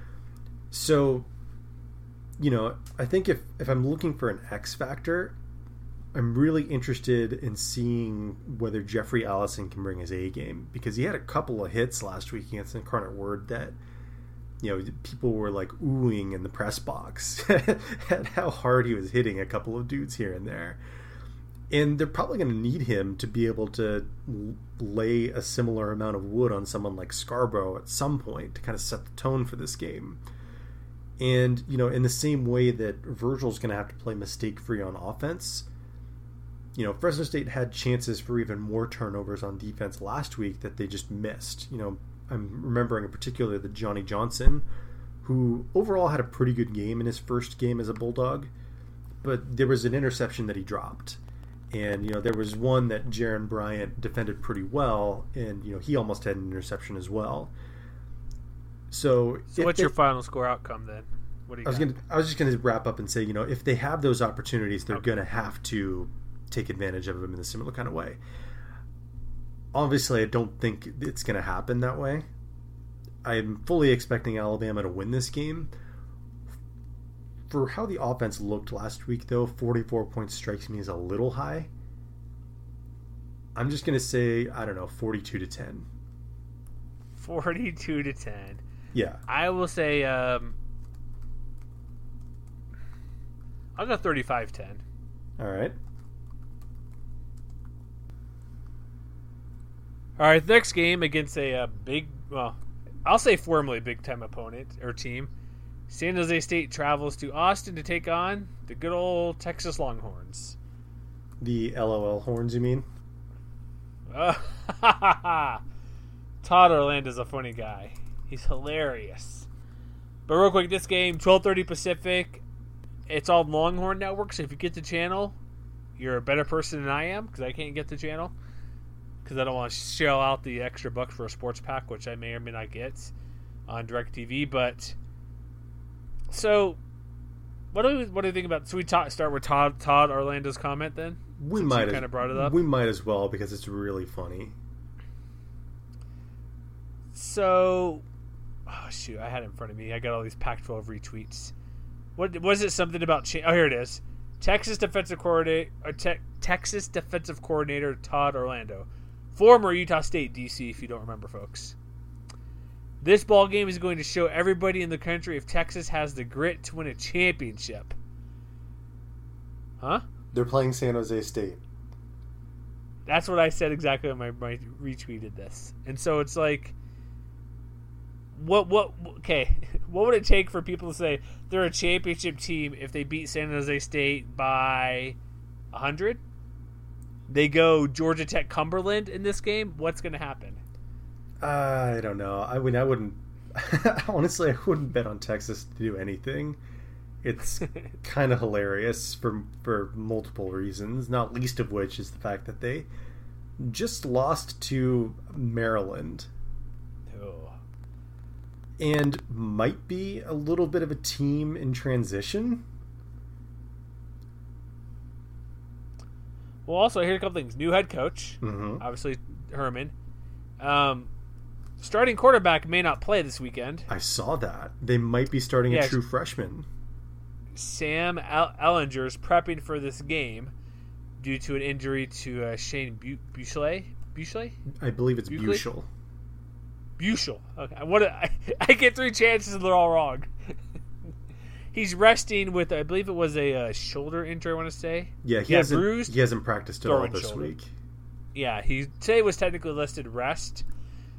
S2: So, you know, I think if, if I'm looking for an X factor, I'm really interested in seeing whether Jeffrey Allison can bring his A game, because he had a couple of hits last week against Incarnate Word that, you know, people were like oohing in the press box at how hard he was hitting a couple of dudes here and there. And they're probably going to need him to be able to lay a similar amount of wood on someone like Scarborough at some point to kind of set the tone for this game. And, you know, in the same way that Virgil's going to have to play mistake-free on offense, you know, Fresno State had chances for even more turnovers on defense last week that they just missed. You know, I'm remembering in particular that Johnny Johnson, who overall had a pretty good game in his first game as a Bulldog, but there was an interception that he dropped. And, you know, there was one that Jaron Bryant defended pretty well, and, you know, he almost had an interception as well. So,
S1: so what's they, your final score outcome then? What do you
S2: I was
S1: got?
S2: gonna, I was just going to wrap up and say, you know, if they have those opportunities, they're
S1: okay.
S2: going to have to take advantage of them in a similar kind of way. Obviously, I don't think it's going to happen that way. I'm fully expecting Alabama to win this game. For how the offense looked last week, though, forty-four points strikes me as a little high. I'm just going to say, I don't know, forty-two to ten.
S1: forty-two to ten.
S2: Yeah.
S1: I will say, um, I'll go thirty-five ten.
S2: All right.
S1: All right, next game against a uh, big, well, I'll say formerly big-time opponent or team. San Jose State travels to Austin to take on the good old Texas Longhorns.
S2: The L O L horns, you mean?
S1: Uh, Todd Orlando's a funny guy. He's hilarious. But real quick, this game, twelve thirty Pacific. It's on Longhorn Network, so if you get the channel, you're a better person than I am, because I can't get the channel. Because I don't want to shell out the extra bucks for a sports pack, which I may or may not get on DirecTV. But so, what do we what do you think about? So we talk, start with Todd Todd Orlando's comment then.
S2: We might
S1: kind of brought it up.
S2: We might as well because it's really funny.
S1: So, oh shoot, I had it in front of me. I got all these Pac twelve retweets. What was it? Something about? Cha- oh, here it is. Texas defensive coordinator, or te- Texas defensive coordinator Todd Orlando. Former Utah State D C, if you don't remember, folks. This ball game is going to show everybody in the country if Texas has the grit to win a championship. Huh?
S2: They're playing San Jose State.
S1: That's what I said exactly when I, when I retweeted this. And so it's like, what, what, okay, what would it take for people to say they're a championship team if they beat San Jose State by one hundred? They go Georgia Tech Cumberland in this game. What's going to happen?
S2: I don't know. I mean, I wouldn't. Honestly, I wouldn't bet on Texas to do anything. It's kind of hilarious for for multiple reasons. Not least of which is the fact that they just lost to Maryland,
S1: Oh.
S2: and might be a little bit of a team in transition.
S1: Well, also, here's a couple things. New head coach,
S2: Mm-hmm.
S1: obviously Herman. Um, starting quarterback may not play this weekend.
S2: I saw that. They might be starting
S1: Yeah.
S2: a true freshman.
S1: Sam El- Ellinger's prepping for this game due to an injury to uh, Shane Bu- Buechele. Buechele?
S2: I believe it's
S1: Buckley?
S2: Buechel.
S1: Buechel. Okay. What? A, I, I get three chances and they're all wrong. He's resting with, I believe it was a uh, shoulder injury, I want to say.
S2: Yeah, he
S1: yeah,
S2: hasn't.
S1: bruised.
S2: He hasn't practiced at all
S1: throwing
S2: this
S1: shoulder.
S2: week.
S1: Yeah, he today was technically listed rest.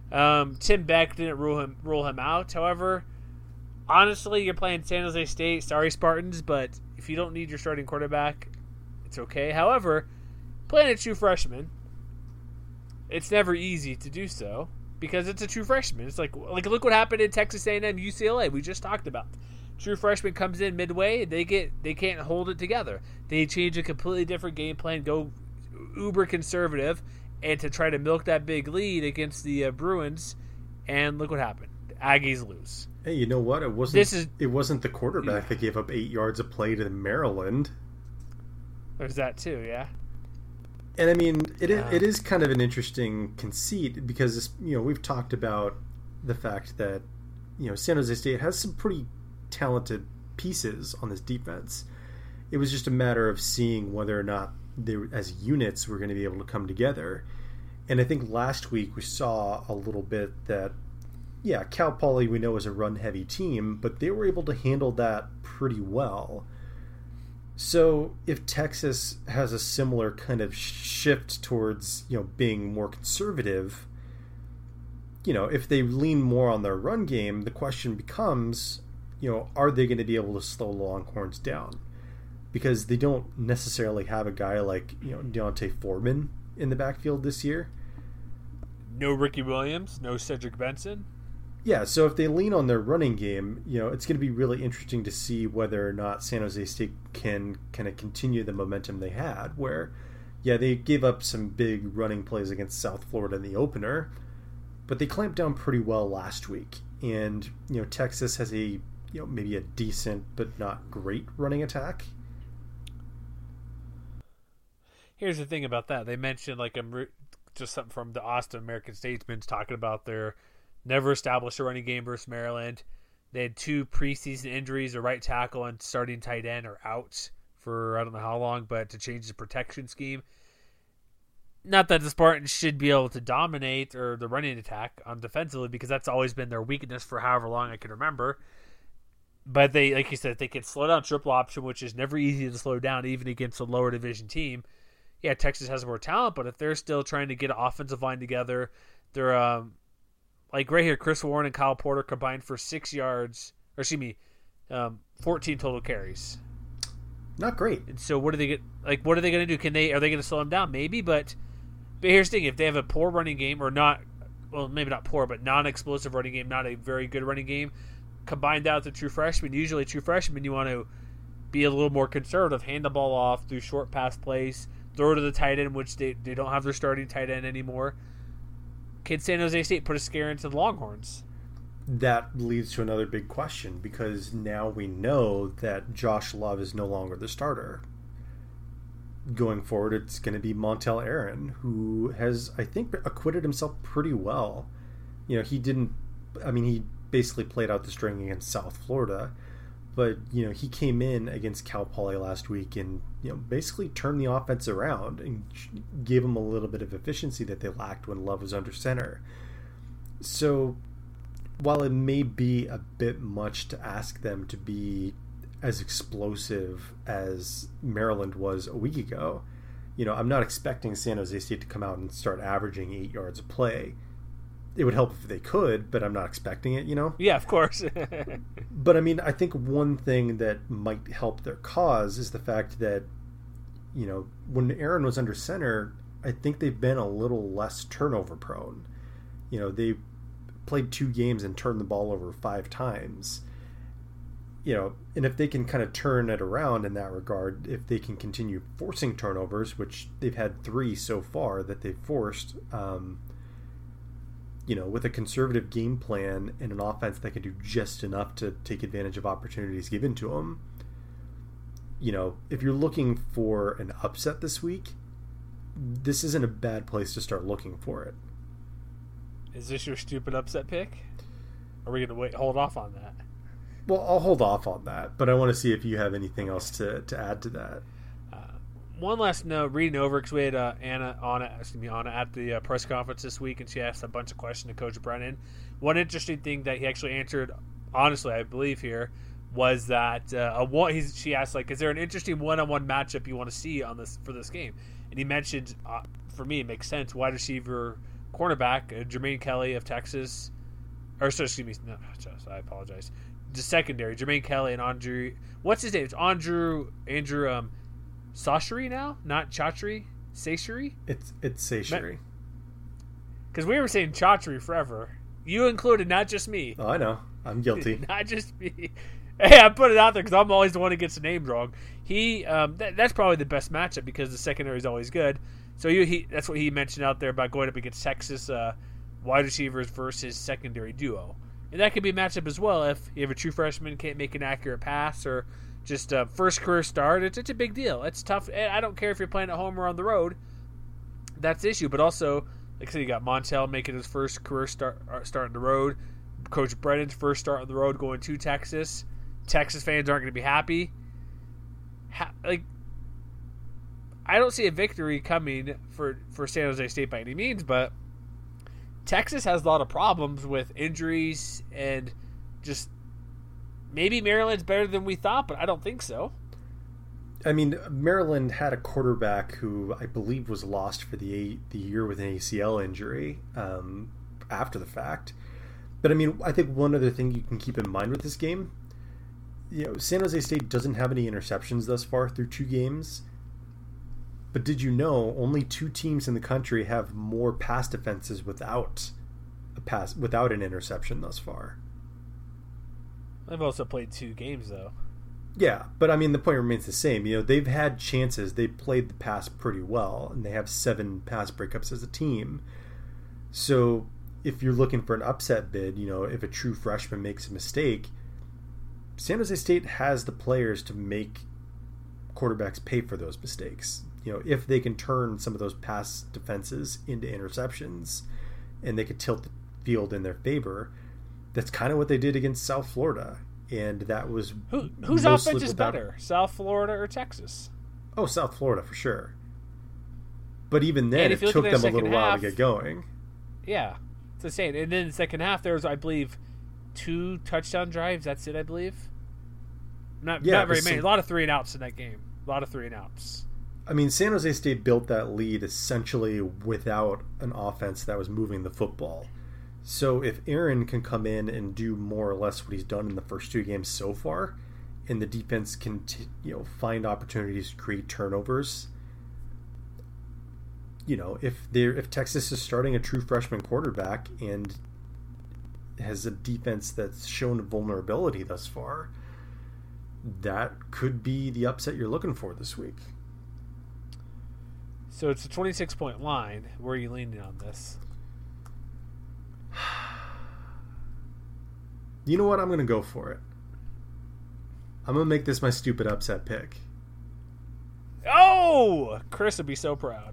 S1: Um, Tim Beck didn't rule him rule him out. However, honestly, you're playing San Jose State. Sorry, Spartans, but if you don't need your starting quarterback, it's okay. However, playing a true freshman, it's never easy to do so because it's a true freshman. It's like like look what happened in Texas A and M, U C L A. We just talked about. True freshman comes in midway, they get they can't hold it together. They change a completely different game plan, go uber conservative, and to try to milk that big lead against the uh, Bruins, and look what happened. The Aggies lose.
S2: Hey, you know what? It wasn't. This is, it wasn't the quarterback yeah. that gave up eight yards of play to Maryland.
S1: There's that too, yeah.
S2: And I mean, it uh, it is kind of an interesting conceit because you know we've talked about the fact that you know San Jose State has some pretty talented pieces on this defense. It was just a matter of seeing whether or not they, as units, were going to be able to come together. And I think last week we saw a little bit that, yeah, Cal Poly we know is a run-heavy team, but they were able to handle that pretty well. So if Texas has a similar kind of shift towards, you know, being more conservative, you know, if they lean more on their run game, the question becomes, you know, are they going to be able to slow Longhorns down? Because they don't necessarily have a guy like, you know, Deontay Foreman in the backfield this year.
S1: No Ricky Williams, no Cedric Benson.
S2: Yeah, so if they lean on their running game, you know, it's going to be really interesting to see whether or not San Jose State can kind of continue the momentum they had, where, yeah, they gave up some big running plays against South Florida in the opener, but they clamped down pretty well last week. And, you know, Texas has a, you know, maybe a decent but not great running attack.
S1: Here's the thing about that. They mentioned, like, a, just something from the Austin American Statesman talking about their never established a running game versus Maryland. They had two preseason injuries. A right tackle and starting tight end are out for I don't know how long, but to change the protection scheme. Not that the Spartans should be able to dominate or the running attack on defensively, because that's always been their weakness for however long I can remember. But they, like you said, they can slow down triple option, which is never easy to slow down, even against a lower division team. Yeah, Texas has more talent, but if they're still trying to get an offensive line together, they're um, like right here, Chris Warren and Kyle Porter combined for six yards, or excuse me, um, fourteen total carries.
S2: Not great.
S1: And so, what are they get? Like, what are they going to do? Can they? Are they going to slow them down? Maybe, but but here's the thing: if they have a poor running game, or not, well, maybe not poor, but non-explosive running game, not a very good running game. Combined out the true freshman, usually true freshmen, you want to be a little more conservative, hand the ball off, do short pass plays, throw to the tight end, which they, they don't have their starting tight end anymore. Can San Jose State put a scare into the Longhorns?
S2: That leads to another big question, because now we know that Josh Love is no longer the starter. Going forward, it's going to be Montel Aaron, who has, I think, acquitted himself pretty well. You know, he didn't, I mean, he basically played out the string against South Florida, but you know he came in against Cal Poly last week and you know basically turned the offense around and gave them a little bit of efficiency that they lacked when Love was under center. So while it may be a bit much to ask them to be as explosive as Maryland was a week ago, you know I'm not expecting San Jose State to come out and start averaging eight yards a play. It would help if they could, but I'm not expecting it, you know?
S1: Yeah, of course.
S2: But, I mean, I think one thing that might help their cause is the fact that, you know, when Aaron was under center, I think they've been a little less turnover prone. You know, they played two games and turned the ball over five times. You know, and if they can kind of turn it around in that regard, if they can continue forcing turnovers, which they've had three so far that they've forced, um, you know, with a conservative game plan and an offense that can do just enough to take advantage of opportunities given to them, you know, if you're looking for an upset this week, this isn't a bad place to start looking for it.
S1: Is this your stupid upset pick? Are we going to wait, hold off on that?
S2: Well, I'll hold off on that, but I want to see if you have anything else to, to add to that.
S1: One last note, reading over, because we had uh, Anna, Anna, excuse me, Anna at the uh, press conference this week, and she asked a bunch of questions to Coach Brennan. One interesting thing that he actually answered, honestly, I believe here, was that uh, a one. He's, she asked, like, is there an interesting one-on-one matchup you want to see on this for this game? And he mentioned, uh, for me, it makes sense, wide receiver cornerback, uh, Jermaine Kelly of Texas. Or, so, excuse me, no, I apologize. The secondary, Jermaine Kelly and Andrew. What's his name? It's Andrew, Andrew um, Sashiri now? Not Chachri? Sashiri?
S2: It's it's Sashiri.
S1: Because we were saying Chachri forever. You included, not just me.
S2: Oh, I know. I'm guilty.
S1: Not just me. Hey, I put it out there because I'm always the one who gets the names wrong. He, um, that, that's probably the best matchup because the secondary is always good. So you, he, that's what he mentioned out there about going up against Texas uh, wide receivers versus secondary duo. And that could be a matchup as well if you have a true freshman can't make an accurate pass or just a first career start. It's, it's a big deal. It's tough. I don't care if you're playing at home or on the road. That's the issue. But also, like I said, you got Montel making his first career start start on the road. Coach Brennan's first start on the road going to Texas. Texas fans aren't going to be happy. Ha- like, I don't see a victory coming for, for San Jose State by any means, but Texas has a lot of problems with injuries and just maybe Maryland's better than we thought, but I don't think so.
S2: I mean, Maryland had a quarterback who I believe was lost for the the year with an A C L injury um, after the fact. But I mean, I think one other thing you can keep in mind with this game, you know, San Jose State doesn't have any interceptions thus far through two games. But did you know only two teams in the country have more pass defenses without a pass without an interception thus far?
S1: They've also played two games though.
S2: Yeah, but I mean the point remains the same. You know, they've had chances. They played the pass pretty well, and they have seven pass breakups as a team. So if you're looking for an upset bid, you know, if a true freshman makes a mistake, San Jose State has the players to make quarterbacks pay for those mistakes. You know, if they can turn some of those pass defenses into interceptions and they could tilt the field in their favor, that's kind of what they did against South Florida. And that was
S1: Who, whose offense is without... better, South Florida or Texas?
S2: Oh, South Florida for sure. But even then, it took them a little half, while to get going.
S1: Yeah, it's the same. And then the second half, there was, I believe, two touchdown drives. That's it, I believe. Not, yeah, not very many. Some... A lot of three and outs in that game. A lot of three and outs.
S2: I mean, San Jose State built that lead essentially without an offense that was moving the football. So if Aaron can come in and do more or less what he's done in the first two games so far, and the defense can t- you know find opportunities to create turnovers, you know, if they're if Texas is starting a true freshman quarterback and has a defense that's shown vulnerability thus far, that could be the upset you're looking for this week.
S1: So it's a twenty-six point line. Where are you leaning on this?
S2: You know what? I'm going to go for it. I'm going to make this my stupid upset pick.
S1: Oh! Chris would be so proud.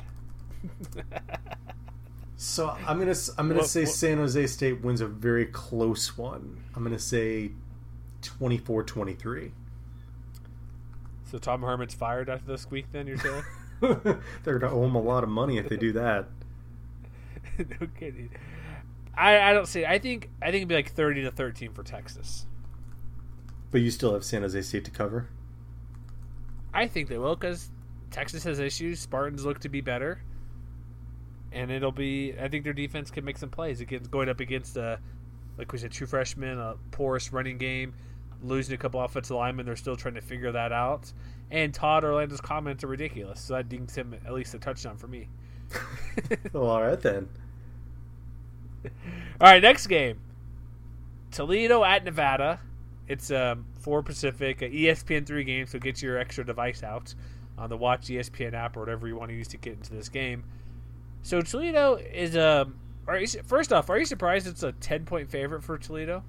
S2: So I'm going to I'm going to say what? San Jose State wins a very close one. I'm going to say twenty-four twenty-three.
S1: So Tom Herman's fired after this week then, you're saying?
S2: They're going to owe him a lot of money if they do that.
S1: No kidding. I, I don't see. I think I think it'd be like thirty to thirteen for Texas.
S2: But you still have San Jose State to cover?
S1: I think they will because Texas has issues. Spartans look to be better, and it'll be. I think their defense can make some plays against going up against a, like we said, true freshman, a porous running game, losing a couple offensive linemen. They're still trying to figure that out. And Todd Orlando's comments are ridiculous, so that dings him at least a touchdown for me.
S2: Well, all right then.
S1: All right, next game. Toledo at Nevada. It's um, four Pacific, a E S P N three game, so get your extra device out on the Watch E S P N app or whatever you want to use to get into this game. So Toledo is um, are you, first off, are you surprised it's a ten-point favorite for Toledo?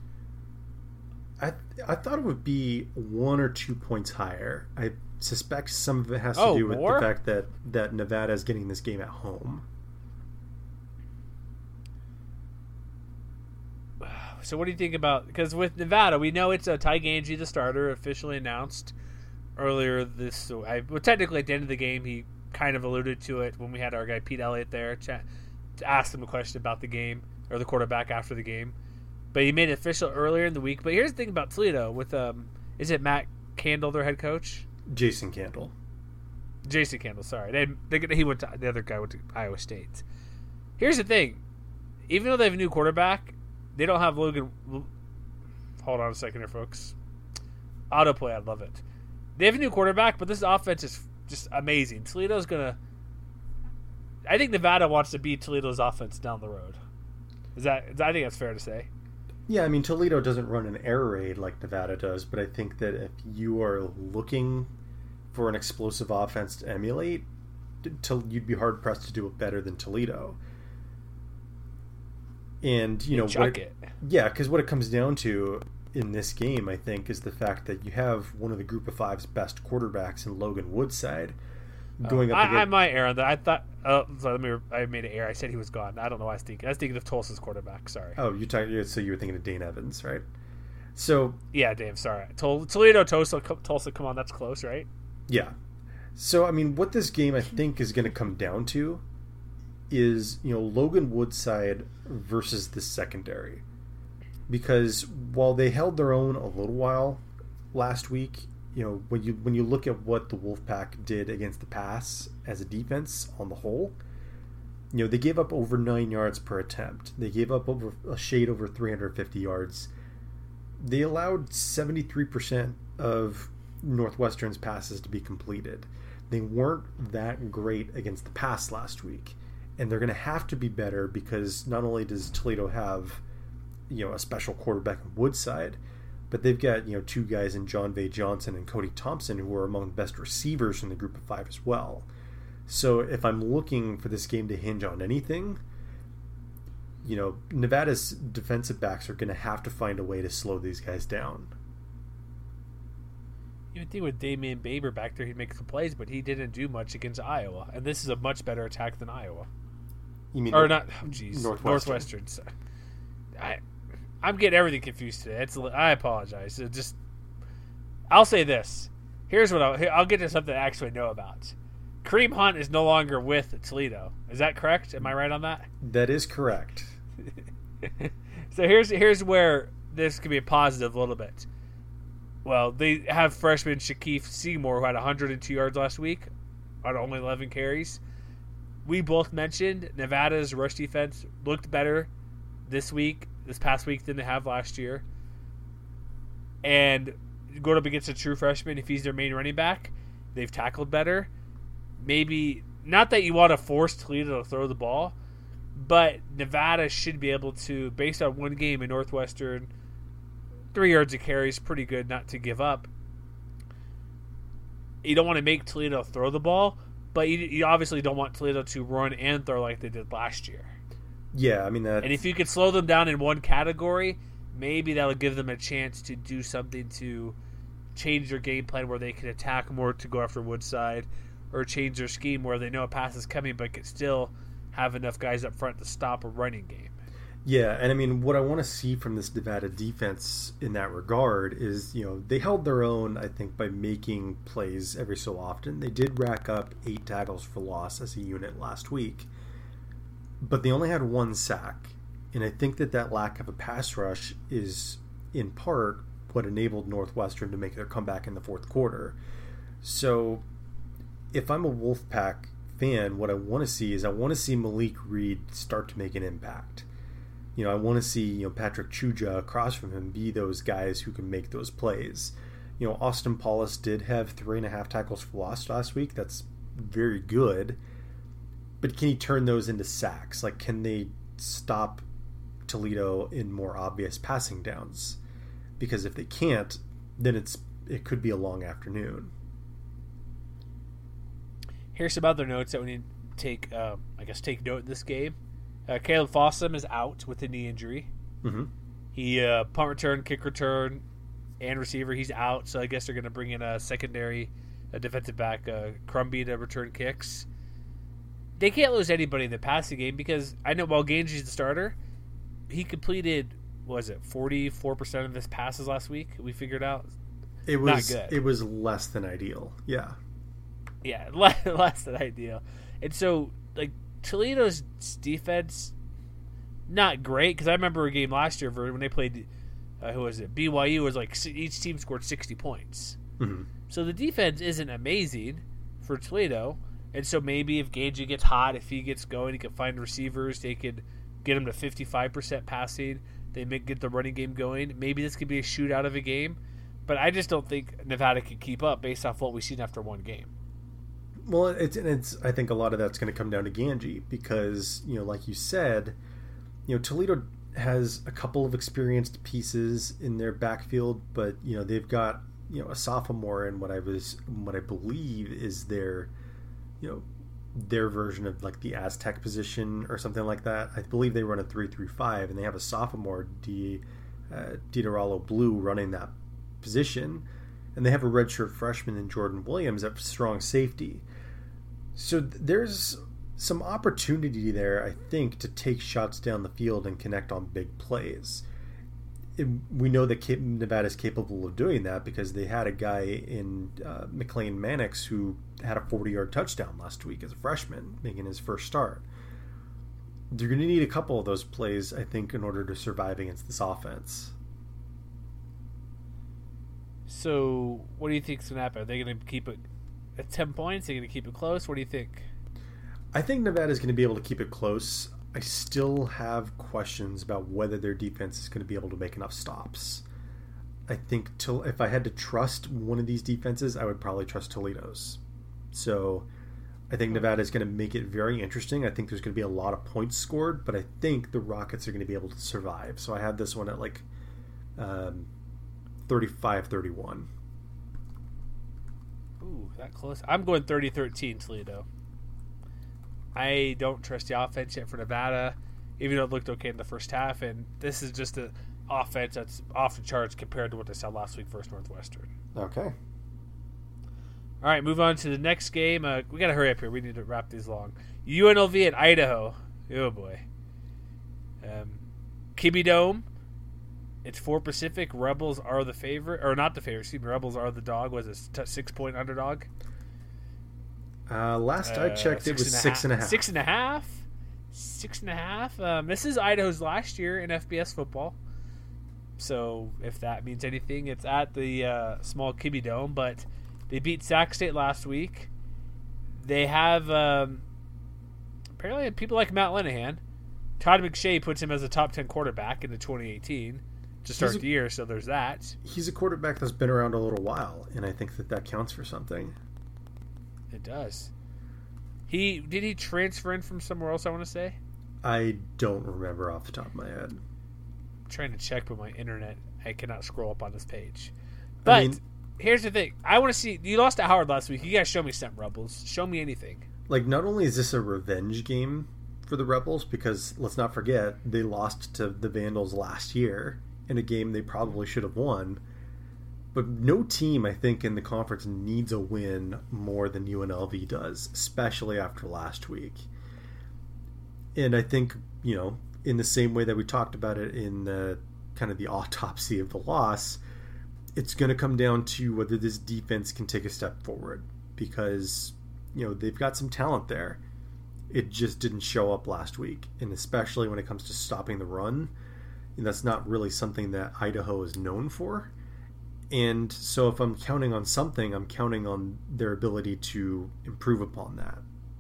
S2: I I thought it would be one or two points higher. I suspect some of it has to
S1: oh,
S2: do with
S1: more?
S2: the fact that, that Nevada is getting this game at home.
S1: So what do you think about, because with Nevada, we know it's a Ty Ganji, the starter, officially announced earlier this, so I, well, technically at the end of the game, he kind of alluded to it when we had our guy Pete Elliott there to ask him a question about the game, or the quarterback after the game. But he made it official earlier in the week. But here's the thing about Toledo with, um, is it Matt Candle, their head coach?
S2: Jason Candle.
S1: Jason Candle, sorry. They, they, he went to, the other guy went to Iowa State. Here's the thing. Even though they have a new quarterback, they don't have Logan. Hold on a second here, folks. Autoplay, I love it. They have a new quarterback, but this offense is just amazing. Toledo's going to... I think Nevada wants to beat Toledo's offense down the road. Is that? I think that's fair to say.
S2: Yeah, I mean, Toledo doesn't run an air raid like Nevada does, but I think that if you are looking for an explosive offense to emulate, to, you'd be hard-pressed to do it better than Toledo. And, you know,
S1: chuck
S2: what
S1: it.
S2: Yeah, because what it comes down to in this game, I think, is the fact that you have one of the Group of Five's best quarterbacks in Logan Woodside going
S1: uh,
S2: up
S1: I,
S2: against...
S1: I might err on that. I thought... Oh, so let me. I made an error. I said he was gone. I don't know why I was thinking. I was thinking of Tulsa's quarterback. Sorry.
S2: Oh, you talk, so you were thinking of Dane Evans, right? So
S1: yeah, Dave. Sorry. Tol- Toledo, Tulsa, Tulsa. Come on, that's close, right?
S2: Yeah. So I mean, what this game I think is going to come down to is, you know, Logan Woodside versus the secondary, because while they held their own a little while last week, you know, when you when you look at what the Wolfpack did against the pass as a defense on the whole, you know, they gave up over nine yards per attempt. They gave up over a shade over three hundred fifty yards. They allowed seventy-three percent of Northwestern's passes to be completed. They weren't that great against the pass last week, and they're going to have to be better because not only does Toledo have, you know, a special quarterback in Woodside, but they've got, you know, two guys in John Vay Johnson and Cody Thompson who are among the best receivers in the Group of Five as well. So if I'm looking for this game to hinge on anything, you know, Nevada's defensive backs are going to have to find a way to slow these guys down.
S1: You would think with Damian Baber back there he'd make some plays, but he didn't do much against Iowa. And this is a much better attack than Iowa.
S2: You mean
S1: or not? Oh, geez,
S2: Northwestern.
S1: Northwestern. So, I, I'm getting everything confused today. It's, I apologize. It just, I'll say this. Here's what I'll, I'll get to something I actually know about. Kareem Hunt is no longer with Toledo. Is that correct? Am I right on that?
S2: That is correct.
S1: So here's here's where this could be a positive a little bit. Well, they have freshman Shaquille Seymour who had one hundred two yards last week on only eleven carries. We both mentioned Nevada's rush defense looked better this week, this past week than they have last year. And going up against a true freshman, if he's their main running back, they've tackled better. Maybe, not that you want to force Toledo to throw the ball, but Nevada should be able to, based on one game in Northwestern, three yards of carry is pretty good not to give up. You don't want to make Toledo throw the ball, but you, you obviously don't want Toledo to run and throw like they did last year.
S2: Yeah, I mean that.
S1: And if you could slow them down in one category, maybe that'll give them a chance to do something to change their game plan where they can attack more to go after Woodside, or change their scheme where they know a pass is coming but can still have enough guys up front to stop a running game.
S2: Yeah, and I mean, what I want to see from this Nevada defense in that regard is, you know, they held their own, I think, by making plays every so often. They did rack up eight tackles for loss as a unit last week, but they only had one sack. And I think that that lack of a pass rush is, in part, what enabled Northwestern to make their comeback in the fourth quarter. So, if I'm a Wolfpack fan, what I want to see is I want to see Malik Reed start to make an impact. You know, I want to see, you know, Patrick Chuja across from him be those guys who can make those plays. You know, Austin Paulus did have three and a half tackles for loss last week. That's very good. But can he turn those into sacks? Like, can they stop Toledo in more obvious passing downs? Because if they can't, then it's it could be a long afternoon.
S1: Here's some other notes that we need to take, uh, I guess, take note in this game. Uh, Caleb Fossum is out with a knee injury.
S2: Mm-hmm.
S1: He uh, punt return, kick return, and receiver. He's out, so I guess they're going to bring in a secondary, a defensive back, uh, Crumby, to return kicks. They can't lose anybody in the passing game because I know while Ganji's the starter, he completed, what was it, forty-four percent of his passes last week? We figured out.
S2: It was
S1: Not good.
S2: It was less than ideal. Yeah.
S1: Yeah, less than ideal. And so, like, Toledo's defense, not great, because I remember a game last year when they played, uh, who was it? B Y U was like, each team scored sixty points.
S2: Mm-hmm.
S1: So the defense isn't amazing for Toledo, And so maybe if Gagey gets hot, if he gets going, he can find receivers. They could get him to fifty-five percent passing. They may get the running game going. Maybe this could be a shootout of a game. But I just don't think Nevada can keep up based off what we've seen after one game.
S2: Well, it's and it's. I think a lot of that's going to come down to Ganji because, you know, like you said, you know, Toledo has a couple of experienced pieces in their backfield, but you know they've got you know a sophomore in what I was what I believe is their you know their version of like the Aztec position or something like that. I believe they run a three three five, and they have a sophomore D uh, Dideralo Blue running that position, and they have a redshirt freshman in Jordan Williams at strong safety. So there's some opportunity there, I think, to take shots down the field and connect on big plays. It, we know that Nevada is capable of doing that because they had a guy in uh, McLean Mannix who had a forty-yard touchdown last week as a freshman, making his first start. They're going to need a couple of those plays, I think, in order to survive against this offense.
S1: So, what do you think is going to happen? Are they going to keep it at ten points? Are they going to keep it close? What do you think?
S2: I think Nevada is going to be able to keep it close. I still have questions about whether their defense is going to be able to make enough stops. I think till if I had to trust one of these defenses, I would probably trust Toledo's. So I think Nevada is going to make it very interesting. I think there's going to be a lot of points scored, but I think the Rockets are going to be able to survive. So I have this one at like um, thirty-five thirty-one.
S1: Ooh, that close. I'm going thirty thirteen Toledo. I don't trust the offense yet for Nevada, even though it looked okay in the first half. And this is just an offense that's off the charts compared to what they saw last week versus Northwestern.
S2: Okay.
S1: All right, move on to the next game. Uh, we got to hurry up here. We need to wrap these long. U N L V at Idaho. Oh, boy. Um, Kibby Dome. It's four Pacific. Rebels are the favorite. Or not the favorite. Excuse me. Rebels are the dog. Was a t- six-point underdog.
S2: Uh, last I checked, uh, it was six and a half.
S1: Six and a half. Six and a half. Um, this is Idaho's last year in F B S football. So if that means anything, it's at the uh, small Kibby Dome. But they beat Sac State last week. They have um, apparently people like Matt Linehan. Todd McShay puts him as a top ten quarterback in the twenty eighteen to start a, the year. So there's that.
S2: He's a quarterback that's been around a little while, and I think that that counts for something.
S1: It does. He did he transfer in from somewhere else, I want to say?
S2: I don't remember off the top of my head.
S1: I'm trying to check with my internet. I cannot scroll up on this page. But I mean, here's the thing. I want to see. You lost to Howard last week. You guys show me something, Rebels. Show me anything.
S2: Like, not only is this a revenge game for the Rebels, because let's not forget, they lost to the Vandals last year in a game they probably should have won. But no team, I think, in the conference needs a win more than U N L V does, especially after last week. And I think, you know, in the same way that we talked about it in the kind of the autopsy of the loss, it's going to come down to whether this defense can take a step forward. Because, you know, they've got some talent there. It just didn't show up last week. And especially when it comes to stopping the run, that's not really something that Idaho is known for. And so if I'm counting on something, I'm counting on their ability to improve upon that.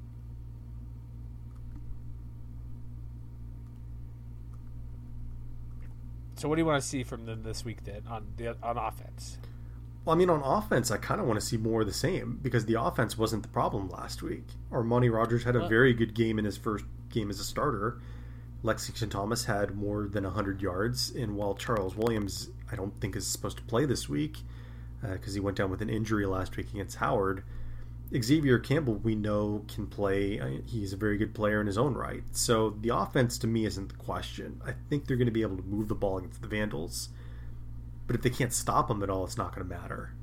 S1: So what do you want to see from them this week then on the on offense?
S2: Well, I mean, on offense, I kind of want to see more of the same because the offense wasn't the problem last week. Armani Rogers had a very good game in his first game as a starter. Lexington Thomas had more than one hundred yards, and while Charles Williams, I don't think is supposed to play this week because uh, he went down with an injury last week against Howard, Xavier Campbell, we know, can play. He's a very good player in his own right. So the offense, to me, isn't the question. I think they're going to be able to move the ball against the Vandals, but if they can't stop them at all, it's not going to matter.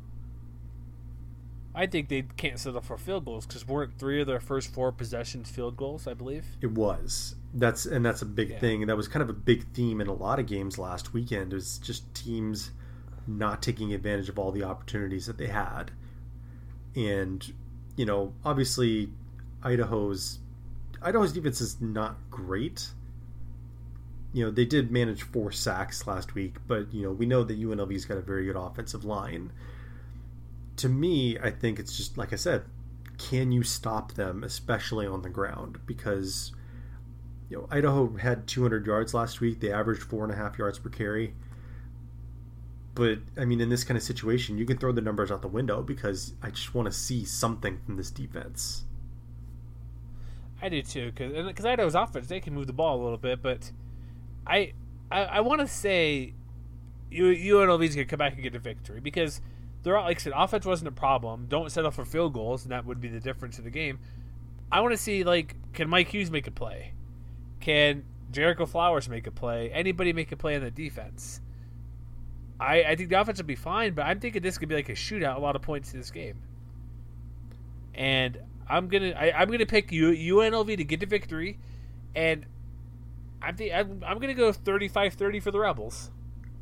S1: I think they can't settle for field goals because weren't three of their first four possessions field goals, I believe?
S2: It was. That's and that's a big
S1: yeah.
S2: thing. That was kind of a big theme in a lot of games last weekend. It was just teams not taking advantage of all the opportunities that they had. And, you know, obviously Idaho's Idaho's defense is not great. You know, they did manage four sacks last week, but, you know, we know that U N L V's got a very good offensive line. To me, I think it's just, like I said, can you stop them, especially on the ground? Because you know Idaho had two hundred yards last week. They averaged four and a half yards per carry. But I mean, in this kind of situation, you can throw the numbers out the window because I just want to see something from this defense.
S1: I do too, because Idaho's offense, they can move the ball a little bit, but I I, I want to say U N L V's going to come back and get a victory because they're like I said, offense wasn't a problem. Don't settle for field goals, and that would be the difference in the game. I want to see, like, can Mike Hughes make a play? Can Jericho Flowers make a play? Anybody make a play on the defense? I, I think the offense will be fine, but I'm thinking this could be like a shootout, a lot of points in this game. And I'm gonna I, I'm gonna pick U, U N L V to get the victory, and I'm the, I'm, I'm gonna go thirty-five thirty for the Rebels.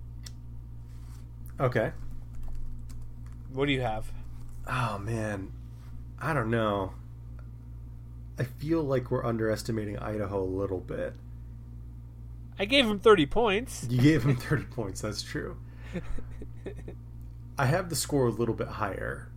S2: Okay.
S1: What do you have?
S2: Oh man, I don't know. I feel like we're underestimating Idaho a little bit.
S1: I gave him thirty points.
S2: You gave him thirty points. That's true. I have the score a little bit higher.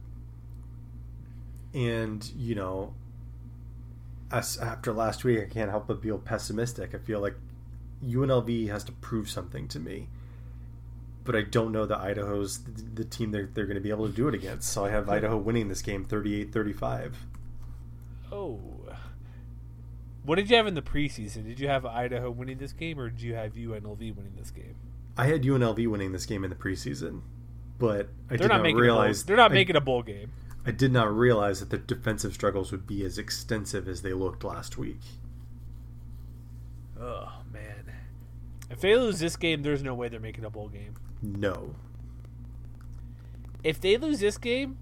S2: And, you know, as after last week, I can't help but feel pessimistic. I feel like U N L V has to prove something to me. But I don't know that Idaho's the, the team they're, they're going to be able to do it against. So I have Idaho winning this game thirty-eight thirty-five.
S1: Oh. What did you have in the preseason? Did you have Idaho winning this game, or did you have U N L V winning this game?
S2: I had U N L V winning this game in the preseason, but I
S1: they're
S2: did not,
S1: not
S2: realize...
S1: They're not
S2: I,
S1: making a bowl game.
S2: I did not realize that the defensive struggles would be as extensive as they looked last week.
S1: Oh, man. If they lose this game, there's no way they're making a bowl game.
S2: No.
S1: If they lose this game,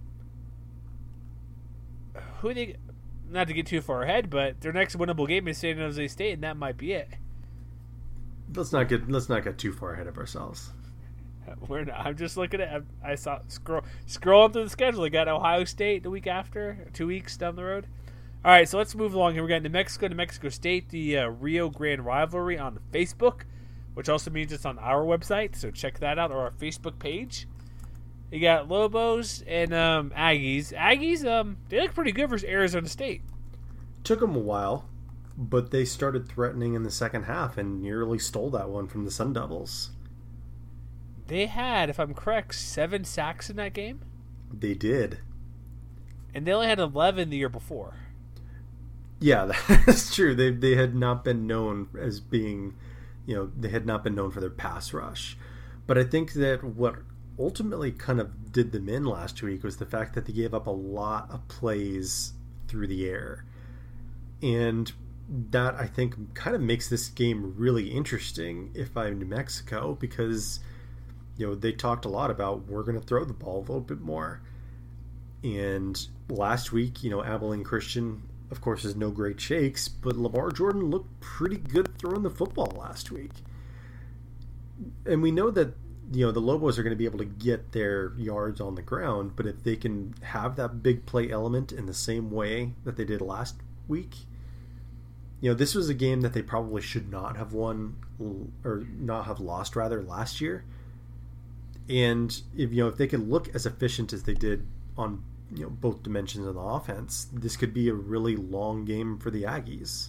S1: who they... Not to get too far ahead, but their next winnable game is San Jose State, and that might be it.
S2: Let's not get let's not get too far ahead of ourselves.
S1: We're not. I'm just looking at. I saw scroll scrolling through the schedule. They got Ohio State the week after, two weeks down the road. All right, so let's move along here. We're getting New Mexico, New Mexico State, the uh, Rio Grande rivalry on Facebook, which also means it's on our website. So check that out, or our Facebook page. You got Lobos and um, Aggies. Aggies, um, they look pretty good versus Arizona State.
S2: Took them a while, but they started threatening in the second half and nearly stole that one from the Sun Devils.
S1: They had, if I'm correct, seven sacks in that game.
S2: They did.
S1: And they only had eleven the year before.
S2: Yeah, that's true. They they had not been known as being, you know, they had not been known for their pass rush. But I think that what ultimately kind of did them in last week was the fact that they gave up a lot of plays through the air. And that, I think, kind of makes this game really interesting if I'm New Mexico, because, you know, they talked a lot about we're going to throw the ball a little bit more. And last week, you know, Abilene Christian, of course, is no great shakes, but Lamar Jordan looked pretty good throwing the football last week. And we know that, you know, the Lobos are going to be able to get their yards on the ground, but if they can have that big play element in the same way that they did last week, you know, this was a game that they probably should not have won, or not have lost, rather, last year. And if, you know, if they can look as efficient as they did on, you know, both dimensions of the offense, this could be a really long game for the Aggies.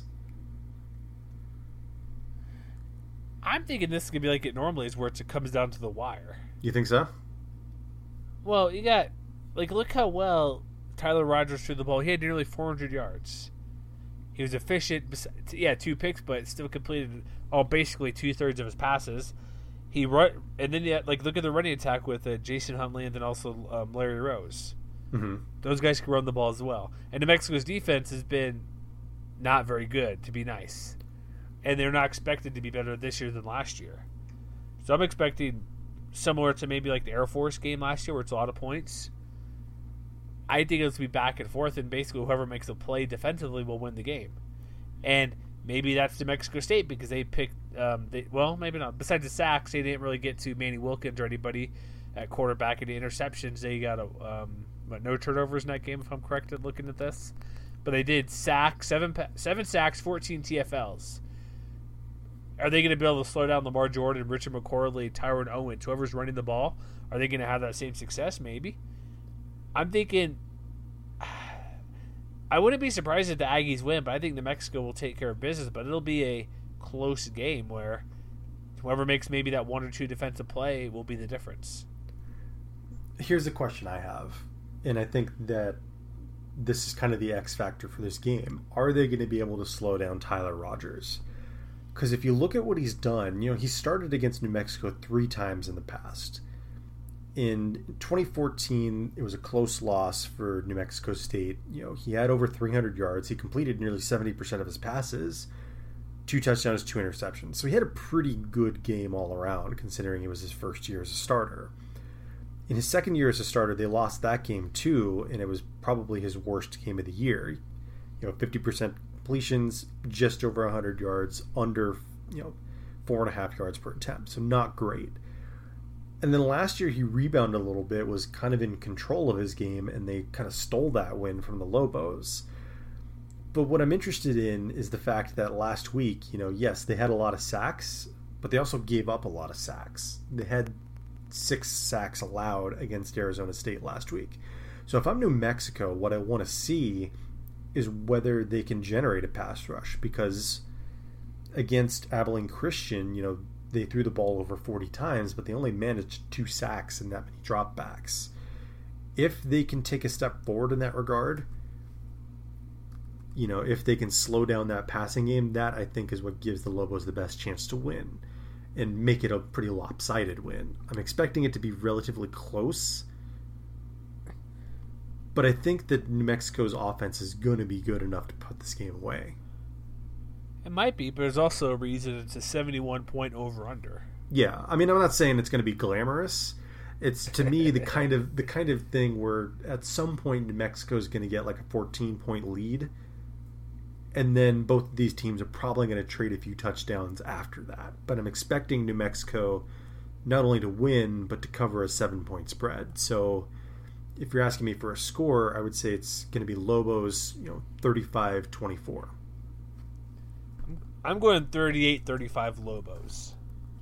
S1: I'm thinking this is going to be like it normally is, where it comes down to the wire.
S2: You think so?
S1: Well, you got, like, look how well Tyler Rogers threw the ball. He had nearly four hundred yards. He was efficient. Yeah, two picks, but still completed all basically two-thirds of his passes. He run, and then, yeah, like, look at the running attack with uh, Jason Huntley and then also um, Larry Rose.
S2: Mm-hmm.
S1: Those guys can run the ball as well. And New Mexico's defense has been not very good, to be nice. And they're not expected to be better this year than last year. So I'm expecting similar to maybe like the Air Force game last year, where it's a lot of points. I think it's going to be back and forth, and basically whoever makes a play defensively will win the game. And maybe that's New Mexico State, because they picked, um, they, well, maybe not. Besides the sacks, they didn't really get to Manny Wilkins or anybody at quarterback. And the interceptions, they got a, um, what, no turnovers in that game, if I'm correct at looking at this. But they did sack, seven, seven sacks, fourteen T F Ls. Are they going to be able to slow down Lamar Jordan, Richard McCorley, Tyrone Owens, whoever's running the ball? Are they going to have that same success? Maybe. I'm thinking I wouldn't be surprised if the Aggies win, but I think New Mexico will take care of business. But it'll be a close game where whoever makes maybe that one or two defensive play will be the difference.
S2: Here's a question I have, and I think that this is kind of the X factor for this game. Are they going to be able to slow down Tyler Rogers? Because if you look at what he's done, you know, he started against New Mexico three times in the past. In twenty fourteen, it was a close loss for New Mexico State. You know, he had over three hundred yards. He completed nearly seventy percent of his passes, two touchdowns, two interceptions. So he had a pretty good game all around, considering it was his first year as a starter. In his second year as a starter, they lost that game too, and it was probably his worst game of the year. You know, fifty percent completions, just over one hundred yards, under, you know, four and a half yards per attempt. So not great. And then last year he rebounded a little bit, was kind of in control of his game, and they kind of stole that win from the Lobos. But what I'm interested in is the fact that last week, you know, yes, they had a lot of sacks, but they also gave up a lot of sacks. They had six sacks allowed against Arizona State last week. So if I'm New Mexico, what I want to see is whether they can generate a pass rush, because against Abilene Christian, you know, they threw the ball over forty times, but they only managed two sacks and that many dropbacks. If they can take a step forward in that regard, you know, if they can slow down that passing game, that I think is what gives the Lobos the best chance to win and make it a pretty lopsided win. I'm expecting it to be relatively close, but I think that New Mexico's offense is going to be good enough to put this game away.
S1: It might be, but there's also a reason it's a seventy-one point over-under.
S2: Yeah, I mean, I'm not saying it's going to be glamorous. It's, to me, the kind of the kind of thing where at some point New Mexico is going to get like a fourteen point lead, and then both of these teams are probably going to trade a few touchdowns after that. But I'm expecting New Mexico not only to win, but to cover a seven point spread. So if you're asking me for a score, I would say it's going to be Lobos, you know, thirty-five twenty-four.
S1: I'm going thirty-eight thirty-five Lobos.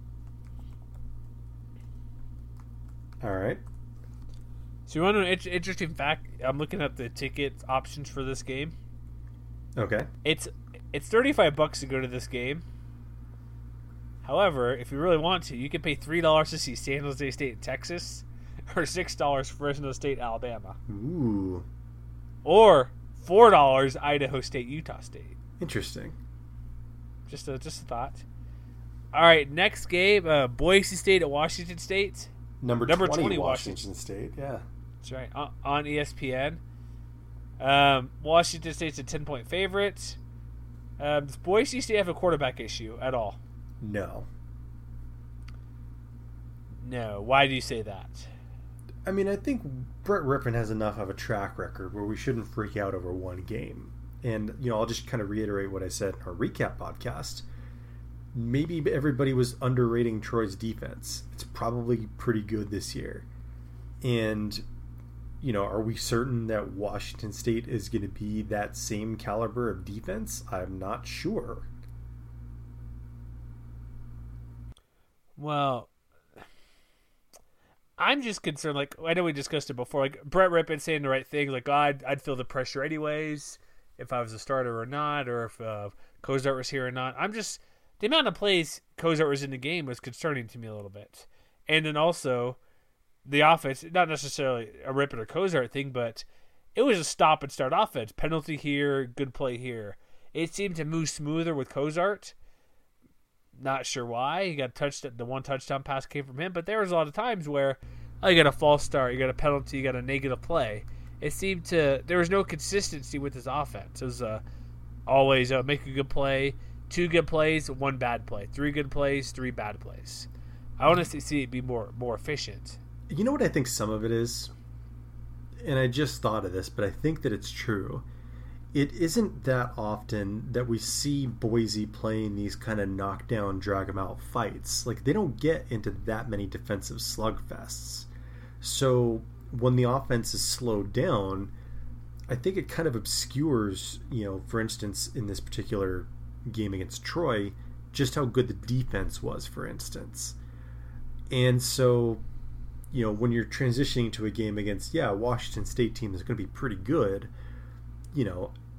S2: All right.
S1: So you want to know an interesting fact? I'm looking at the ticket options for this game.
S2: Okay.
S1: It's it's thirty-five bucks to go to this game. However, if you really want to, you can pay three dollars to see San Jose State, Texas, or six dollars Fresno State, Alabama.
S2: Ooh.
S1: Or four dollars Idaho State, Utah State.
S2: Interesting.
S1: Just a just a thought. All right, next game, uh, Boise State at Washington State.
S2: Number,
S1: Number
S2: twenty,
S1: twenty
S2: Washington,
S1: Washington
S2: State. Yeah.
S1: That's right, on, on E S P N. Um, Washington State's a ten-point favorite. Um, does Boise State have a quarterback issue at all?
S2: No.
S1: No. Why do you say that?
S2: I mean, I think Brett Rippon has enough of a track record where we shouldn't freak out over one game. And, you know, I'll just kind of reiterate what I said in our recap podcast. Maybe everybody was underrating Troy's defense. It's probably pretty good this year. And, you know, are we certain that Washington State is going to be that same caliber of defense? I'm not sure.
S1: Well, I'm just concerned. Like, I know we discussed it before. Like, Brett Rippon saying the right thing. Like, oh, I'd, I'd feel the pressure anyways if I was a starter or not, or if uh, Cozart was here or not. I'm just... The amount of plays Cozart was in the game was concerning to me a little bit. And then also, the offense, not necessarily a Rippon or Cozart thing, but it was a stop-and-start offense. Penalty here, good play here. It seemed to move smoother with Cozart. Not sure why. He got touched. The one touchdown pass came from him, but there was a lot of times where oh, you got a false start, you got a penalty, you got a negative play. It seemed to there was no consistency with his offense. It was uh, always uh, make a good play, two good plays, one bad play, three good plays, three bad plays. I want to see it be more more efficient.
S2: You know what I think some of it is? And I just thought of this, but I think that it's true. It isn't that often that we see Boise playing these kind of knockdown, drag them out fights. Like, they don't get into that many defensive slugfests. So when the offense is slowed down, I think it kind of obscures, you know, for instance, in this particular game against Troy, just how good the defense was, for instance. And so, you know, when you're transitioning to a game against, yeah, Washington State team is going to be pretty good, you know,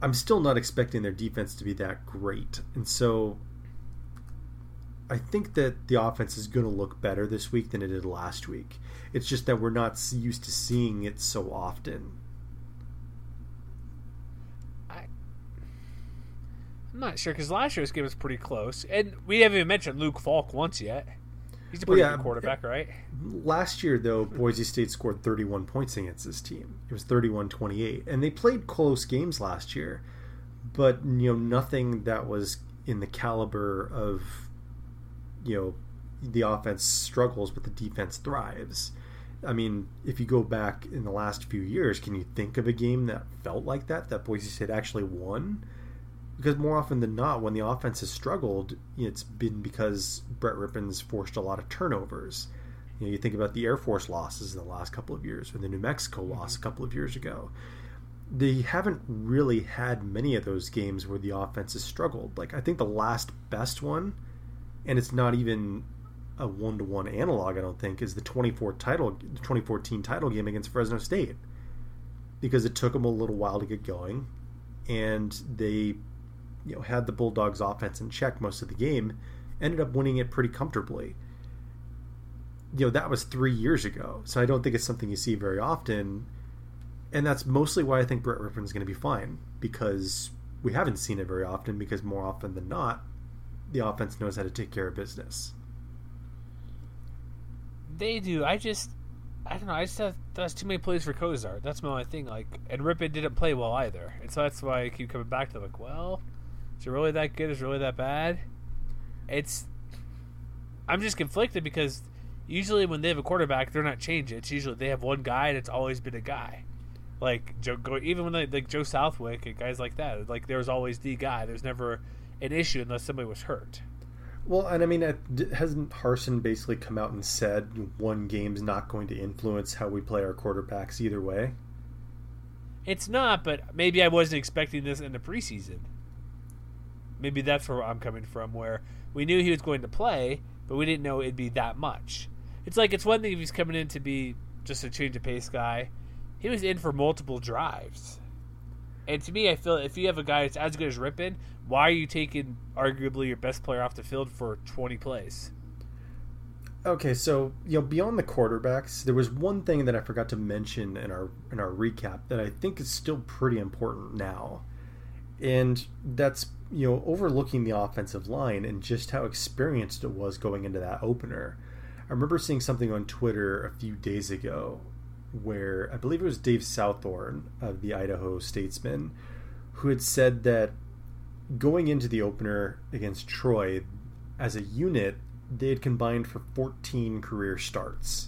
S2: I'm still not expecting their defense to be that great. And so I think that the offense is going to look better this week than it did last week. It's just that we're not used to seeing it so often.
S1: I, I'm not sure, because last year's game was pretty close. And we haven't even mentioned Luke Falk once yet. He's a pretty well, yeah, good quarterback, right?
S2: Last year, though, Boise State scored thirty-one points against this team. It was thirty-one twenty-eight. And they played close games last year, but you know nothing that was in the caliber of, you know, the offense struggles, but the defense thrives. I mean, if you go back in the last few years, can you think of a game that felt like that, that Boise State actually won? Because more often than not, when the offense has struggled, it's been because Brett Rippon's forced a lot of turnovers. You know, you think about the Air Force losses in the last couple of years, or the New Mexico loss a couple of years ago. They haven't really had many of those games where the offense has struggled. Like, I think the last best one, and it's not even a one-to-one analog, I don't think, is the twenty-four title, twenty fourteen title game against Fresno State. Because it took them a little while to get going, and they... you know, had the Bulldogs offense in check most of the game, ended up winning it pretty comfortably. You know, that was three years ago, so I don't think it's something you see very often, and that's mostly why I think Brett Rippon's going to be fine, because we haven't seen it very often, because more often than not, the offense knows how to take care of business.
S1: They do. I just, I don't know, I just have, that's too many plays for Kozart. That's my only thing, like, and Rippon didn't play well either, and so that's why I keep coming back to, like, well... is it really that good? Is it really that bad? It's... I'm just conflicted because usually when they have a quarterback, they're not changing. It's usually they have one guy and it's always been a guy. Like, Joe, even when they, like Joe Southwick and guys like that, like there was always the guy. There's never an issue unless somebody was hurt.
S2: Well, and I mean, hasn't Harsin basically come out and said one game's not going to influence how we play our quarterbacks either way?
S1: It's not, but maybe I wasn't expecting this in the preseason. Maybe that's where I'm coming from, where we knew he was going to play, but we didn't know it'd be that much. It's like, it's one thing if he's coming in to be just a change of pace guy. He was in for multiple drives. And to me, I feel if you have a guy that's as good as Rippon, why are you taking arguably your best player off the field for twenty plays?
S2: Okay, so, you know, beyond the quarterbacks, there was one thing that I forgot to mention in our in our recap that I think is still pretty important now. And that's, you know, overlooking the offensive line and just how experienced it was going into that opener. I remember seeing something on Twitter a few days ago where I believe it was Dave Southorn of the Idaho Statesman who had said that going into the opener against Troy as a unit, they had combined for fourteen career starts.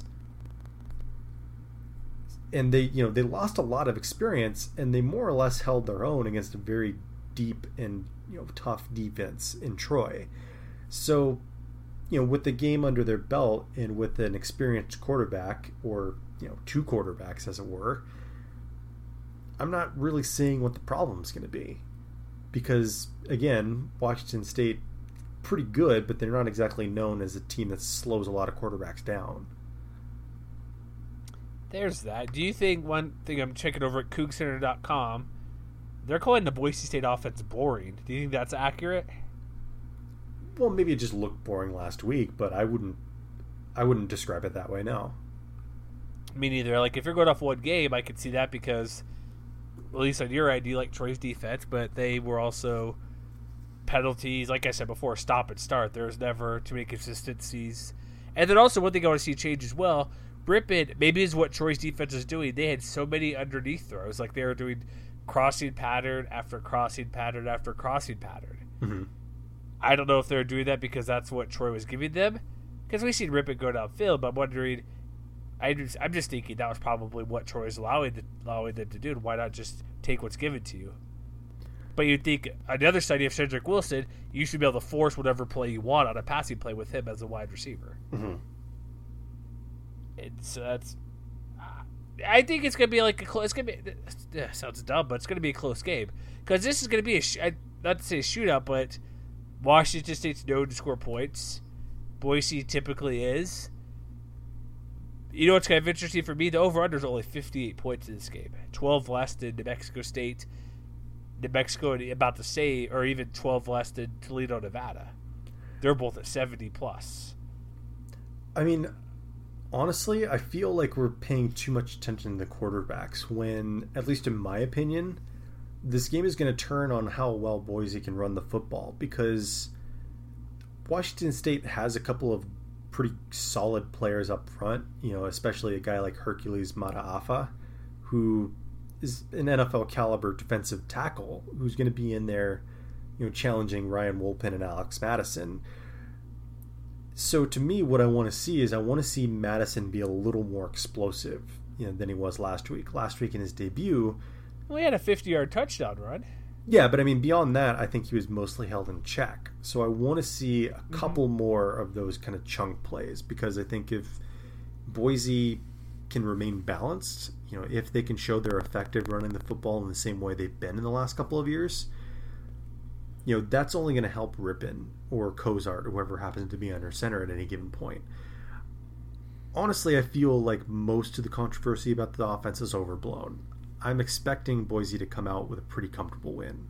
S2: And they, you know, they lost a lot of experience, and they more or less held their own against a very deep and, you know, tough defense in Troy. So, you know, with the game under their belt and with an experienced quarterback, or, you know, two quarterbacks as it were, I'm not really seeing what the problem's going to be. Because, again, Washington State, pretty good, but they're not exactly known as a team that slows a lot of quarterbacks down.
S1: There's that. Do you think, one thing I'm checking over at Coug Center dot com, they're calling the Boise State offense boring. Do you think that's accurate?
S2: Well, maybe it just looked boring last week, but I wouldn't I wouldn't describe it that way, no.
S1: Me neither. Like, if you're going off one game, I could see that because, at least on your end, you like Troy's defense, but they were also penalties. Like I said before, stop and start. There's never too many consistencies. And then also, one thing I want to see change as well, Rippon, maybe is what Troy's defense is doing. They had so many underneath throws. Like, they were doing crossing pattern after crossing pattern after crossing pattern.
S2: Mm-hmm.
S1: I don't know if they're doing that because that's what Troy was giving them. Because we've seen Rippon go downfield, but I'm wondering, I just, I'm just thinking that was probably what Troy is allowing, the, allowing them to do. And why not just take what's given to you? But you'd think, on the other side, you have Cedric Wilson, you should be able to force whatever play you want on a passing play with him as a wide receiver.
S2: Mm-hmm.
S1: It's, uh, that's, uh, I think it's going to be like a close, it's going to be, uh, sounds dumb, but it's going to be a close game. Because this is going to be, a sh- I, not to say a shootout, but Washington State's known to score points. Boise typically is. You know what's kind of interesting for me? The over-under is only fifty-eight points in this game. twelve less than New Mexico State. New Mexico about the same, or even twelve less than Toledo, Nevada. They're both at seventy plus.
S2: I mean, honestly, I feel like we're paying too much attention to the quarterbacks when, at least in my opinion, this game is going to turn on how well Boise can run the football, because Washington State has a couple of pretty solid players up front, you know, especially a guy like Hercules Mataafa, who is an N F L caliber defensive tackle who's going to be in there, you know, challenging Ryan Wolpin and Alex Madison. So to me, what I want to see is I want to see Madison be a little more explosive, you know, than he was last week. Last week in his debut,
S1: well, he had a fifty-yard touchdown run.
S2: Yeah, but I mean, beyond that, I think he was mostly held in check. So I want to see a couple mm-hmm. more of those kind of chunk plays, because I think if Boise can remain balanced, you know, if they can show they're effective running the football in the same way they've been in the last couple of years, you know, that's only going to help Rippon or Cozart or whoever happens to be under center at any given point. Honestly, I feel like most of the controversy about the offense is overblown. I'm expecting Boise to come out with a pretty comfortable win.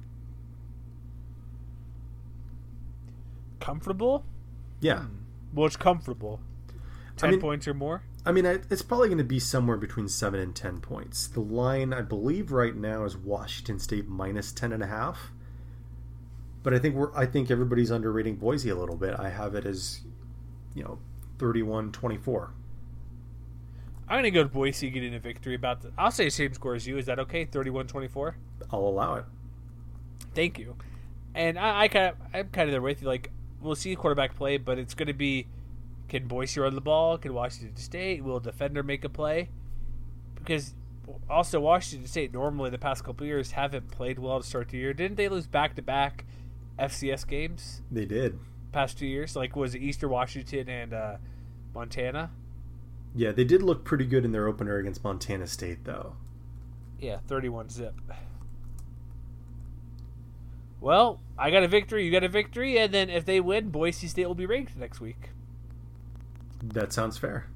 S1: Comfortable?
S2: Yeah.
S1: Hmm. Well, it's comfortable. Ten
S2: I mean,
S1: points or more?
S2: I mean, it's probably going to be somewhere between seven and ten points. The line, I believe, right now is Washington State minus ten and a half. But I think we're. I think everybody's underrating Boise a little bit. I have it as, you know, thirty-one twenty-four.
S1: I'm going to go to Boise getting a victory. About the, I'll say same score as you. Is that okay? thirty-one twenty-four?
S2: I'll allow it.
S1: Thank you. And I, I kind of, I'm kind of there with you. Like, we'll see quarterback play, but it's going to be, can Boise run the ball? Can Washington State? Will a defender make a play? Because also Washington State normally the past couple of years haven't played well to start the year. Didn't they lose back-to-back F C S games?
S2: They did.
S1: Past two years? Like, was it Eastern Washington and uh, Montana?
S2: Yeah, they did look pretty good in their opener against Montana State, though.
S1: Yeah, thirty-one zip. Well, I got a victory, you got a victory, and then if they win, Boise State will be ranked next week.
S2: That sounds fair.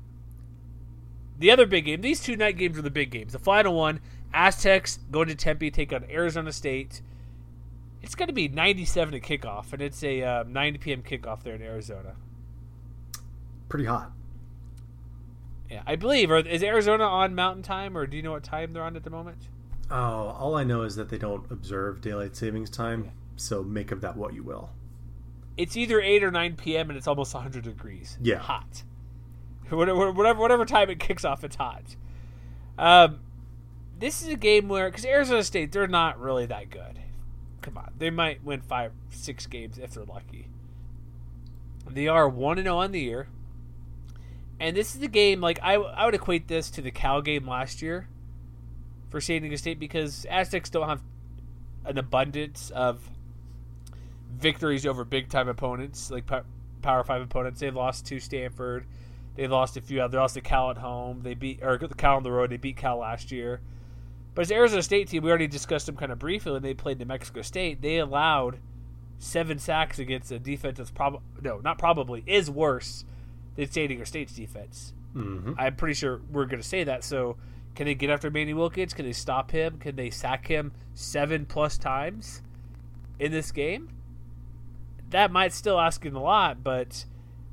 S1: The other big game, these two night games are the big games. The final one, Aztecs going to Tempe, take on Arizona State. It's going to be ninety-seven at kickoff, and it's a uh, nine p.m. kickoff there in Arizona.
S2: Pretty hot.
S1: Yeah, I believe. Or is Arizona on Mountain Time, or do you know what time they're on at the moment?
S2: Oh, all I know is that they don't observe daylight savings time,
S1: yeah.
S2: So make of that what you will.
S1: It's either eight or nine p.m. and it's almost one hundred degrees.
S2: Yeah.
S1: Hot. Whatever, whatever, whatever time it kicks off, it's hot. Um, this is a game where, because Arizona State, they're not really that good. Come on, they might win five, six games if they're lucky. They are one and zero on the year, and this is the game. Like I, I would equate this to the Cal game last year for San Diego State, because Aztecs don't have an abundance of victories over big time opponents, like Power Five opponents. They've lost to Stanford. They lost a few. They lost to Cal at home. They beat or the Cal on the road. They beat Cal last year. But as Arizona State team, we already discussed them kind of briefly when they played New Mexico State. They allowed seven sacks against a defense that's probably no, not probably is worse than San Diego State's defense.
S2: Mm-hmm.
S1: I'm pretty sure we're going to say that. So, can they get after Manny Wilkins? Can they stop him? Can they sack him seven plus times in this game? That might still ask him a lot, but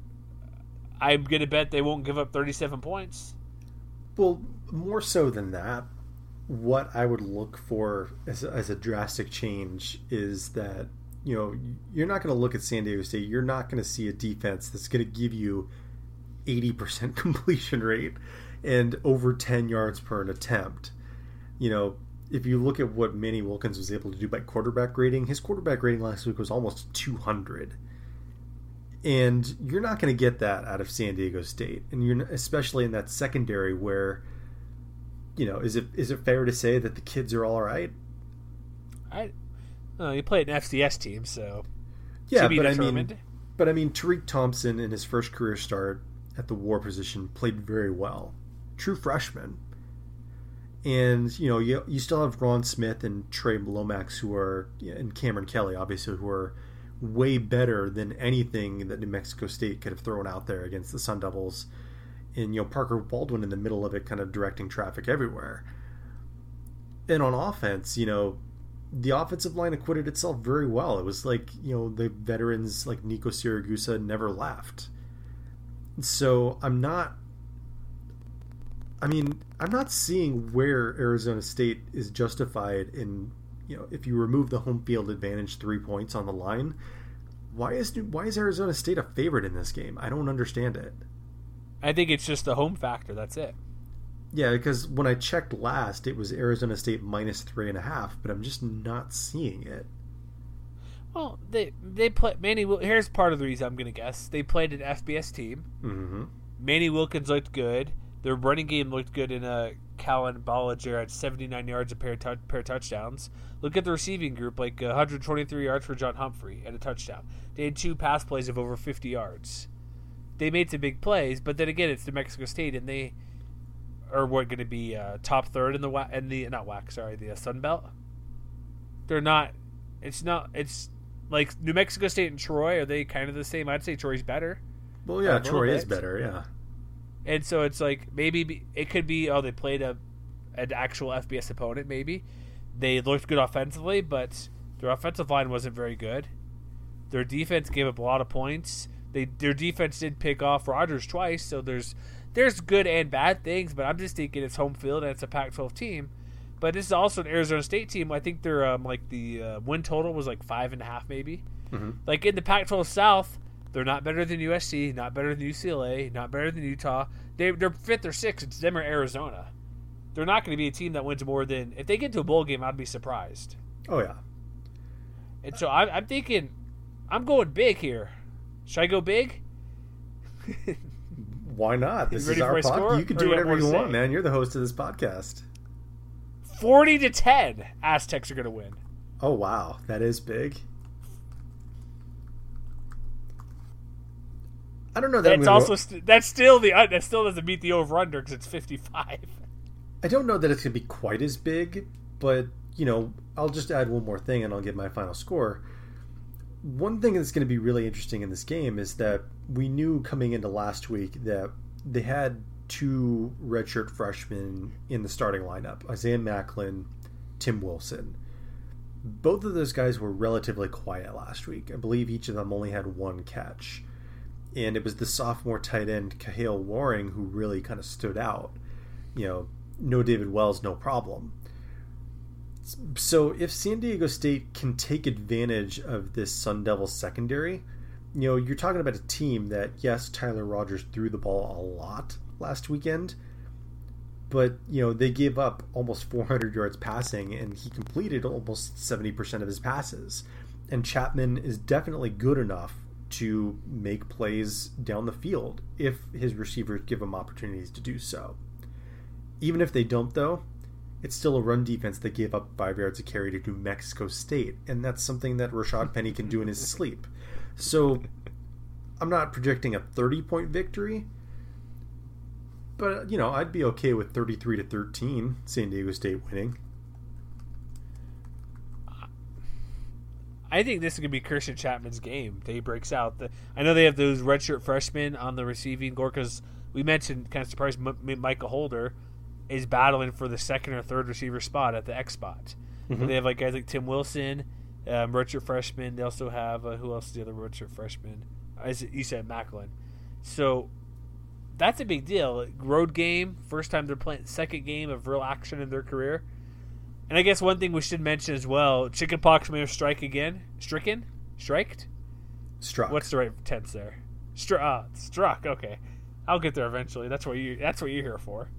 S1: I'm going to bet they won't give up thirty-seven points.
S2: Well, more so than that, what I would look for as a, as a drastic change is that, you know, you're not going to look at San Diego State. You're not going to see a defense that's going to give you eighty percent completion rate and over ten yards per an attempt. You know, if you look at what Manny Wilkins was able to do by quarterback rating, his quarterback rating last week was almost two hundred. And you're not going to get that out of San Diego State. And you're especially in that secondary where, you know, is it is it fair to say that the kids are all right?
S1: I, well, you play an F C S team, so
S2: yeah, but I mean, but I mean, Tariq Thompson in his first career start at the war position played very well, true freshman. And you know, you you still have Ron Smith and Trey Lomax, who are, and Cameron Kelly, obviously, who are way better than anything that New Mexico State could have thrown out there against the Sun Devils. And, you know, Parker Baldwin in the middle of it, kind of directing traffic everywhere. And on offense, you know, the offensive line acquitted itself very well. It was like, you know, the veterans like Nico Siragusa never laughed. So I'm not, I mean, I'm not seeing where Arizona State is justified in, you know, if you remove the home field advantage three points on the line, why is why is Arizona State a favorite in this game? I don't understand it.
S1: I think it's just the home factor. That's it.
S2: Yeah, because when I checked last, it was Arizona State minus three and a half, but I'm just not seeing it.
S1: Well, they they play Manny. Here's part of the reason I'm going to guess. They played an F B S team.
S2: Mm-hmm.
S1: Manny Wilkins looked good. Their running game looked good in a Callan Bollinger at seventy-nine yards and pair, t- pair touchdowns. Look at the receiving group, like one hundred twenty-three yards for John Humphrey and a touchdown. They had two pass plays of over fifty yards. They made some big plays, but then again, it's New Mexico State, and they are what going to be uh, top third in the wa- in the not W A C, sorry, the uh, Sun Belt. They're not. It's not. It's like New Mexico State and Troy. Are they kind of the same? I'd say Troy's better.
S2: Well, yeah, Troy is better. Yeah.
S1: And so it's like maybe it could be oh they played a an actual F B S opponent maybe. They looked good offensively, but their offensive line wasn't very good. Their defense gave up a lot of points. They their defense did pick off Rodgers twice, so there's there's good and bad things, but I'm just thinking it's home field and it's a Pac twelve team. But this is also an Arizona State team. I think their um, like the uh, win total was like five and a half maybe.
S2: Mm-hmm.
S1: Like in the Pac twelve South, they're not better than U S C, not better than U C L A, not better than Utah. They, they're fifth or sixth. It's them or Arizona. They're not going to be a team that wins more than... If they get to a bowl game, I'd be surprised.
S2: Oh, yeah.
S1: And so I'm, I'm thinking, I'm going big here. Should I go big?
S2: Why not? This is our podcast. You can do whatever you want, man. You're the host of this podcast.
S1: forty to ten, Aztecs are going to win.
S2: Oh, wow. That is big. I don't know that.
S1: That's also st- that's still the uh, that still doesn't beat the over under because it's fifty-five.
S2: I don't know that it's gonna be quite as big, but you know, I'll just add one more thing and I'll give my final score. One thing that's going to be really interesting in this game is that we knew coming into last week that they had two redshirt freshmen in the starting lineup: Isaiah Macklin, Tim Wilson. Both of those guys were relatively quiet last week. I believe each of them only had one catch. And it was the sophomore tight end, Kahale Warring, who really kind of stood out. You know, no David Wells, no problem. So if San Diego State can take advantage of this Sun Devils secondary, you know, you're talking about a team that, yes, Tyler Rogers threw the ball a lot last weekend, but, you know, they gave up almost four hundred yards passing, and he completed almost seventy percent of his passes. And Chapman is definitely good enough to make plays down the field if his receivers give him opportunities to do so. Even if they don't, though, it's still a run defense that gave up five yards a carry to New Mexico State, and that's something that Rashad Penny can do in his sleep. So I'm not projecting a thirty-point victory, but, you know, I'd be okay with thirty-three to thirteen, San Diego State winning.
S1: I think this is going to be Christian Chapman's game that he breaks out. The, I know they have those redshirt freshmen on the receiving core because we mentioned, kind of surprised, M- Micah Holder is battling for the second or third receiver spot at the X spot. Mm-hmm. They have like guys like Tim Wilson, um, redshirt freshman. They also have, uh, who else is the other redshirt freshman? As you said, Macklin. So that's a big deal. Road game, first time they're playing, second game of real action in their career. And I guess one thing we should mention as well, chickenpox may have strike again. Stricken? Striked?
S2: Struck.
S1: What's the right tense there? Stru- uh, struck, okay. I'll get there eventually. That's what you that's what you're here for.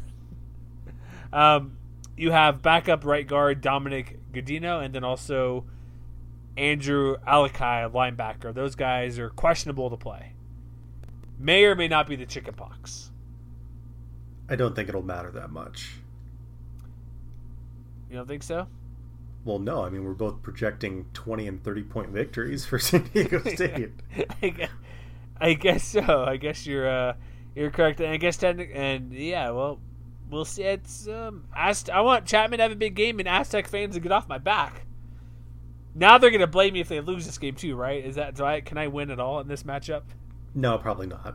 S1: um, you have backup right guard Dominic Godino and then also Andrew Alakai, linebacker. Those guys are questionable to play. May or may not be the chickenpox.
S2: I don't think it'll matter that much.
S1: You don't think so?
S2: Well, no. I mean, we're both projecting twenty and thirty point victories for San Diego State.
S1: I, guess, I guess so. I guess you're uh, you're correct. And I guess technically, and yeah, well, we'll see. It's um, Azte- I want Chapman to have a big game and Aztec fans to get off my back. Now they're gonna blame me if they lose this game too, right? Is that do I? Can I win at all in this matchup?
S2: No, probably not.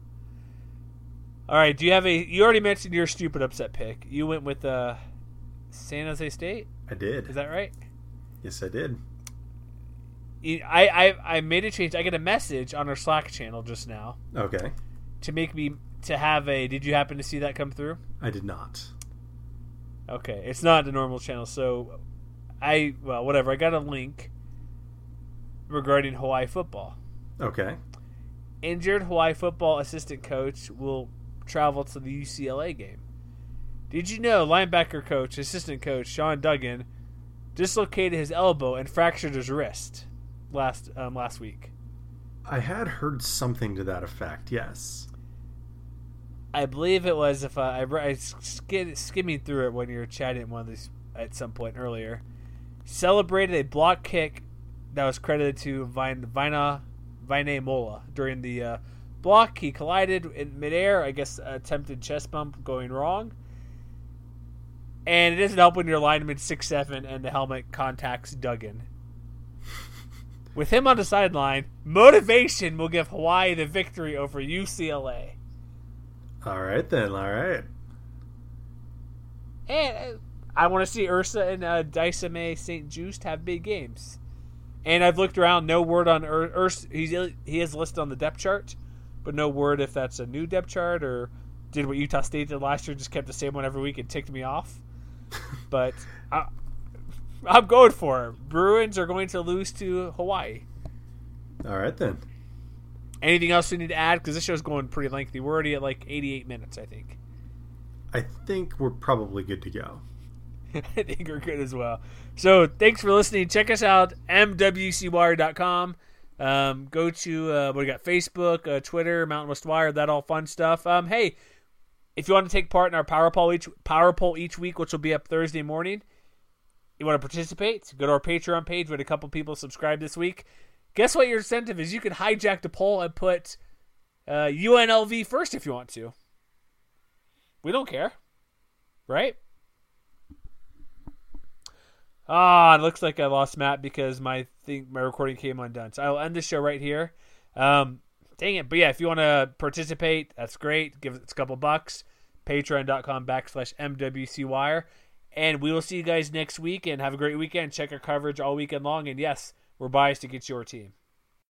S1: All right, do you have a... You already mentioned your stupid upset pick. You went with uh, San Jose State.
S2: I did.
S1: Is that right?
S2: Yes, I did.
S1: I, I, I made a change. I get a message on our Slack channel just now
S2: Okay.
S1: to make me to have a. Did you happen to see that come through?
S2: I did not.
S1: Okay, it's not the normal channel, so I well whatever. I got a link regarding Hawaii football.
S2: Okay.
S1: Injured Hawaii football assistant coach will travel to the U C L A game. Did you know linebacker coach, assistant coach Sean Duggan dislocated his elbow and fractured his wrist last um, last week?
S2: I had heard something to that effect, yes.
S1: I believe it was if I, I, I skid, skimming through it when you were chatting one of these at some point earlier. Celebrated a block kick that was credited to Vina Vina Vine Mola during the uh, block. He collided in midair. I guess attempted chest bump going wrong. And it doesn't help when your lineman six seven and the helmet contacts Duggan. With him on the sideline, motivation will give Hawaii the victory over U C L A.
S2: All right, then. All right.
S1: And I want to see Ursa and uh, Daisame Saint Just have big games. And I've looked around, no word on Ur- Ursa. He's, he is listed on the depth chart, but no word if that's a new depth chart or did what Utah State did last year, just kept the same one every week and ticked me off. But I, I'm going for it. Bruins are going to lose to Hawaii.
S2: All right, then.
S1: Anything else we need to add? Because this show's going pretty lengthy. We're already at like eighty-eight minutes, I think.
S2: I think we're probably good to go.
S1: I think we're good as well. So thanks for listening. Check us out, M W C wire dot com. Um, go to, uh, what we got, Facebook, uh, Twitter, Mountain West Wire, that all fun stuff. Um, hey, if you want to take part in our Power Poll each, Power Poll each week, which will be up Thursday morning, you want to participate, go to our Patreon page. We had a couple people subscribe this week. Guess what your incentive is? You can hijack the poll and put uh, U N L V first if you want to. We don't care. Right? Ah, it looks like I lost Matt because my thing, my recording came undone. So I'll end the show right here. Um, dang it. But yeah, if you want to participate, that's great. Give us a couple bucks. Patreon.com backslash MWCWire. And we will see you guys next week and have a great weekend. Check our coverage all weekend long. And yes, we're biased against your team.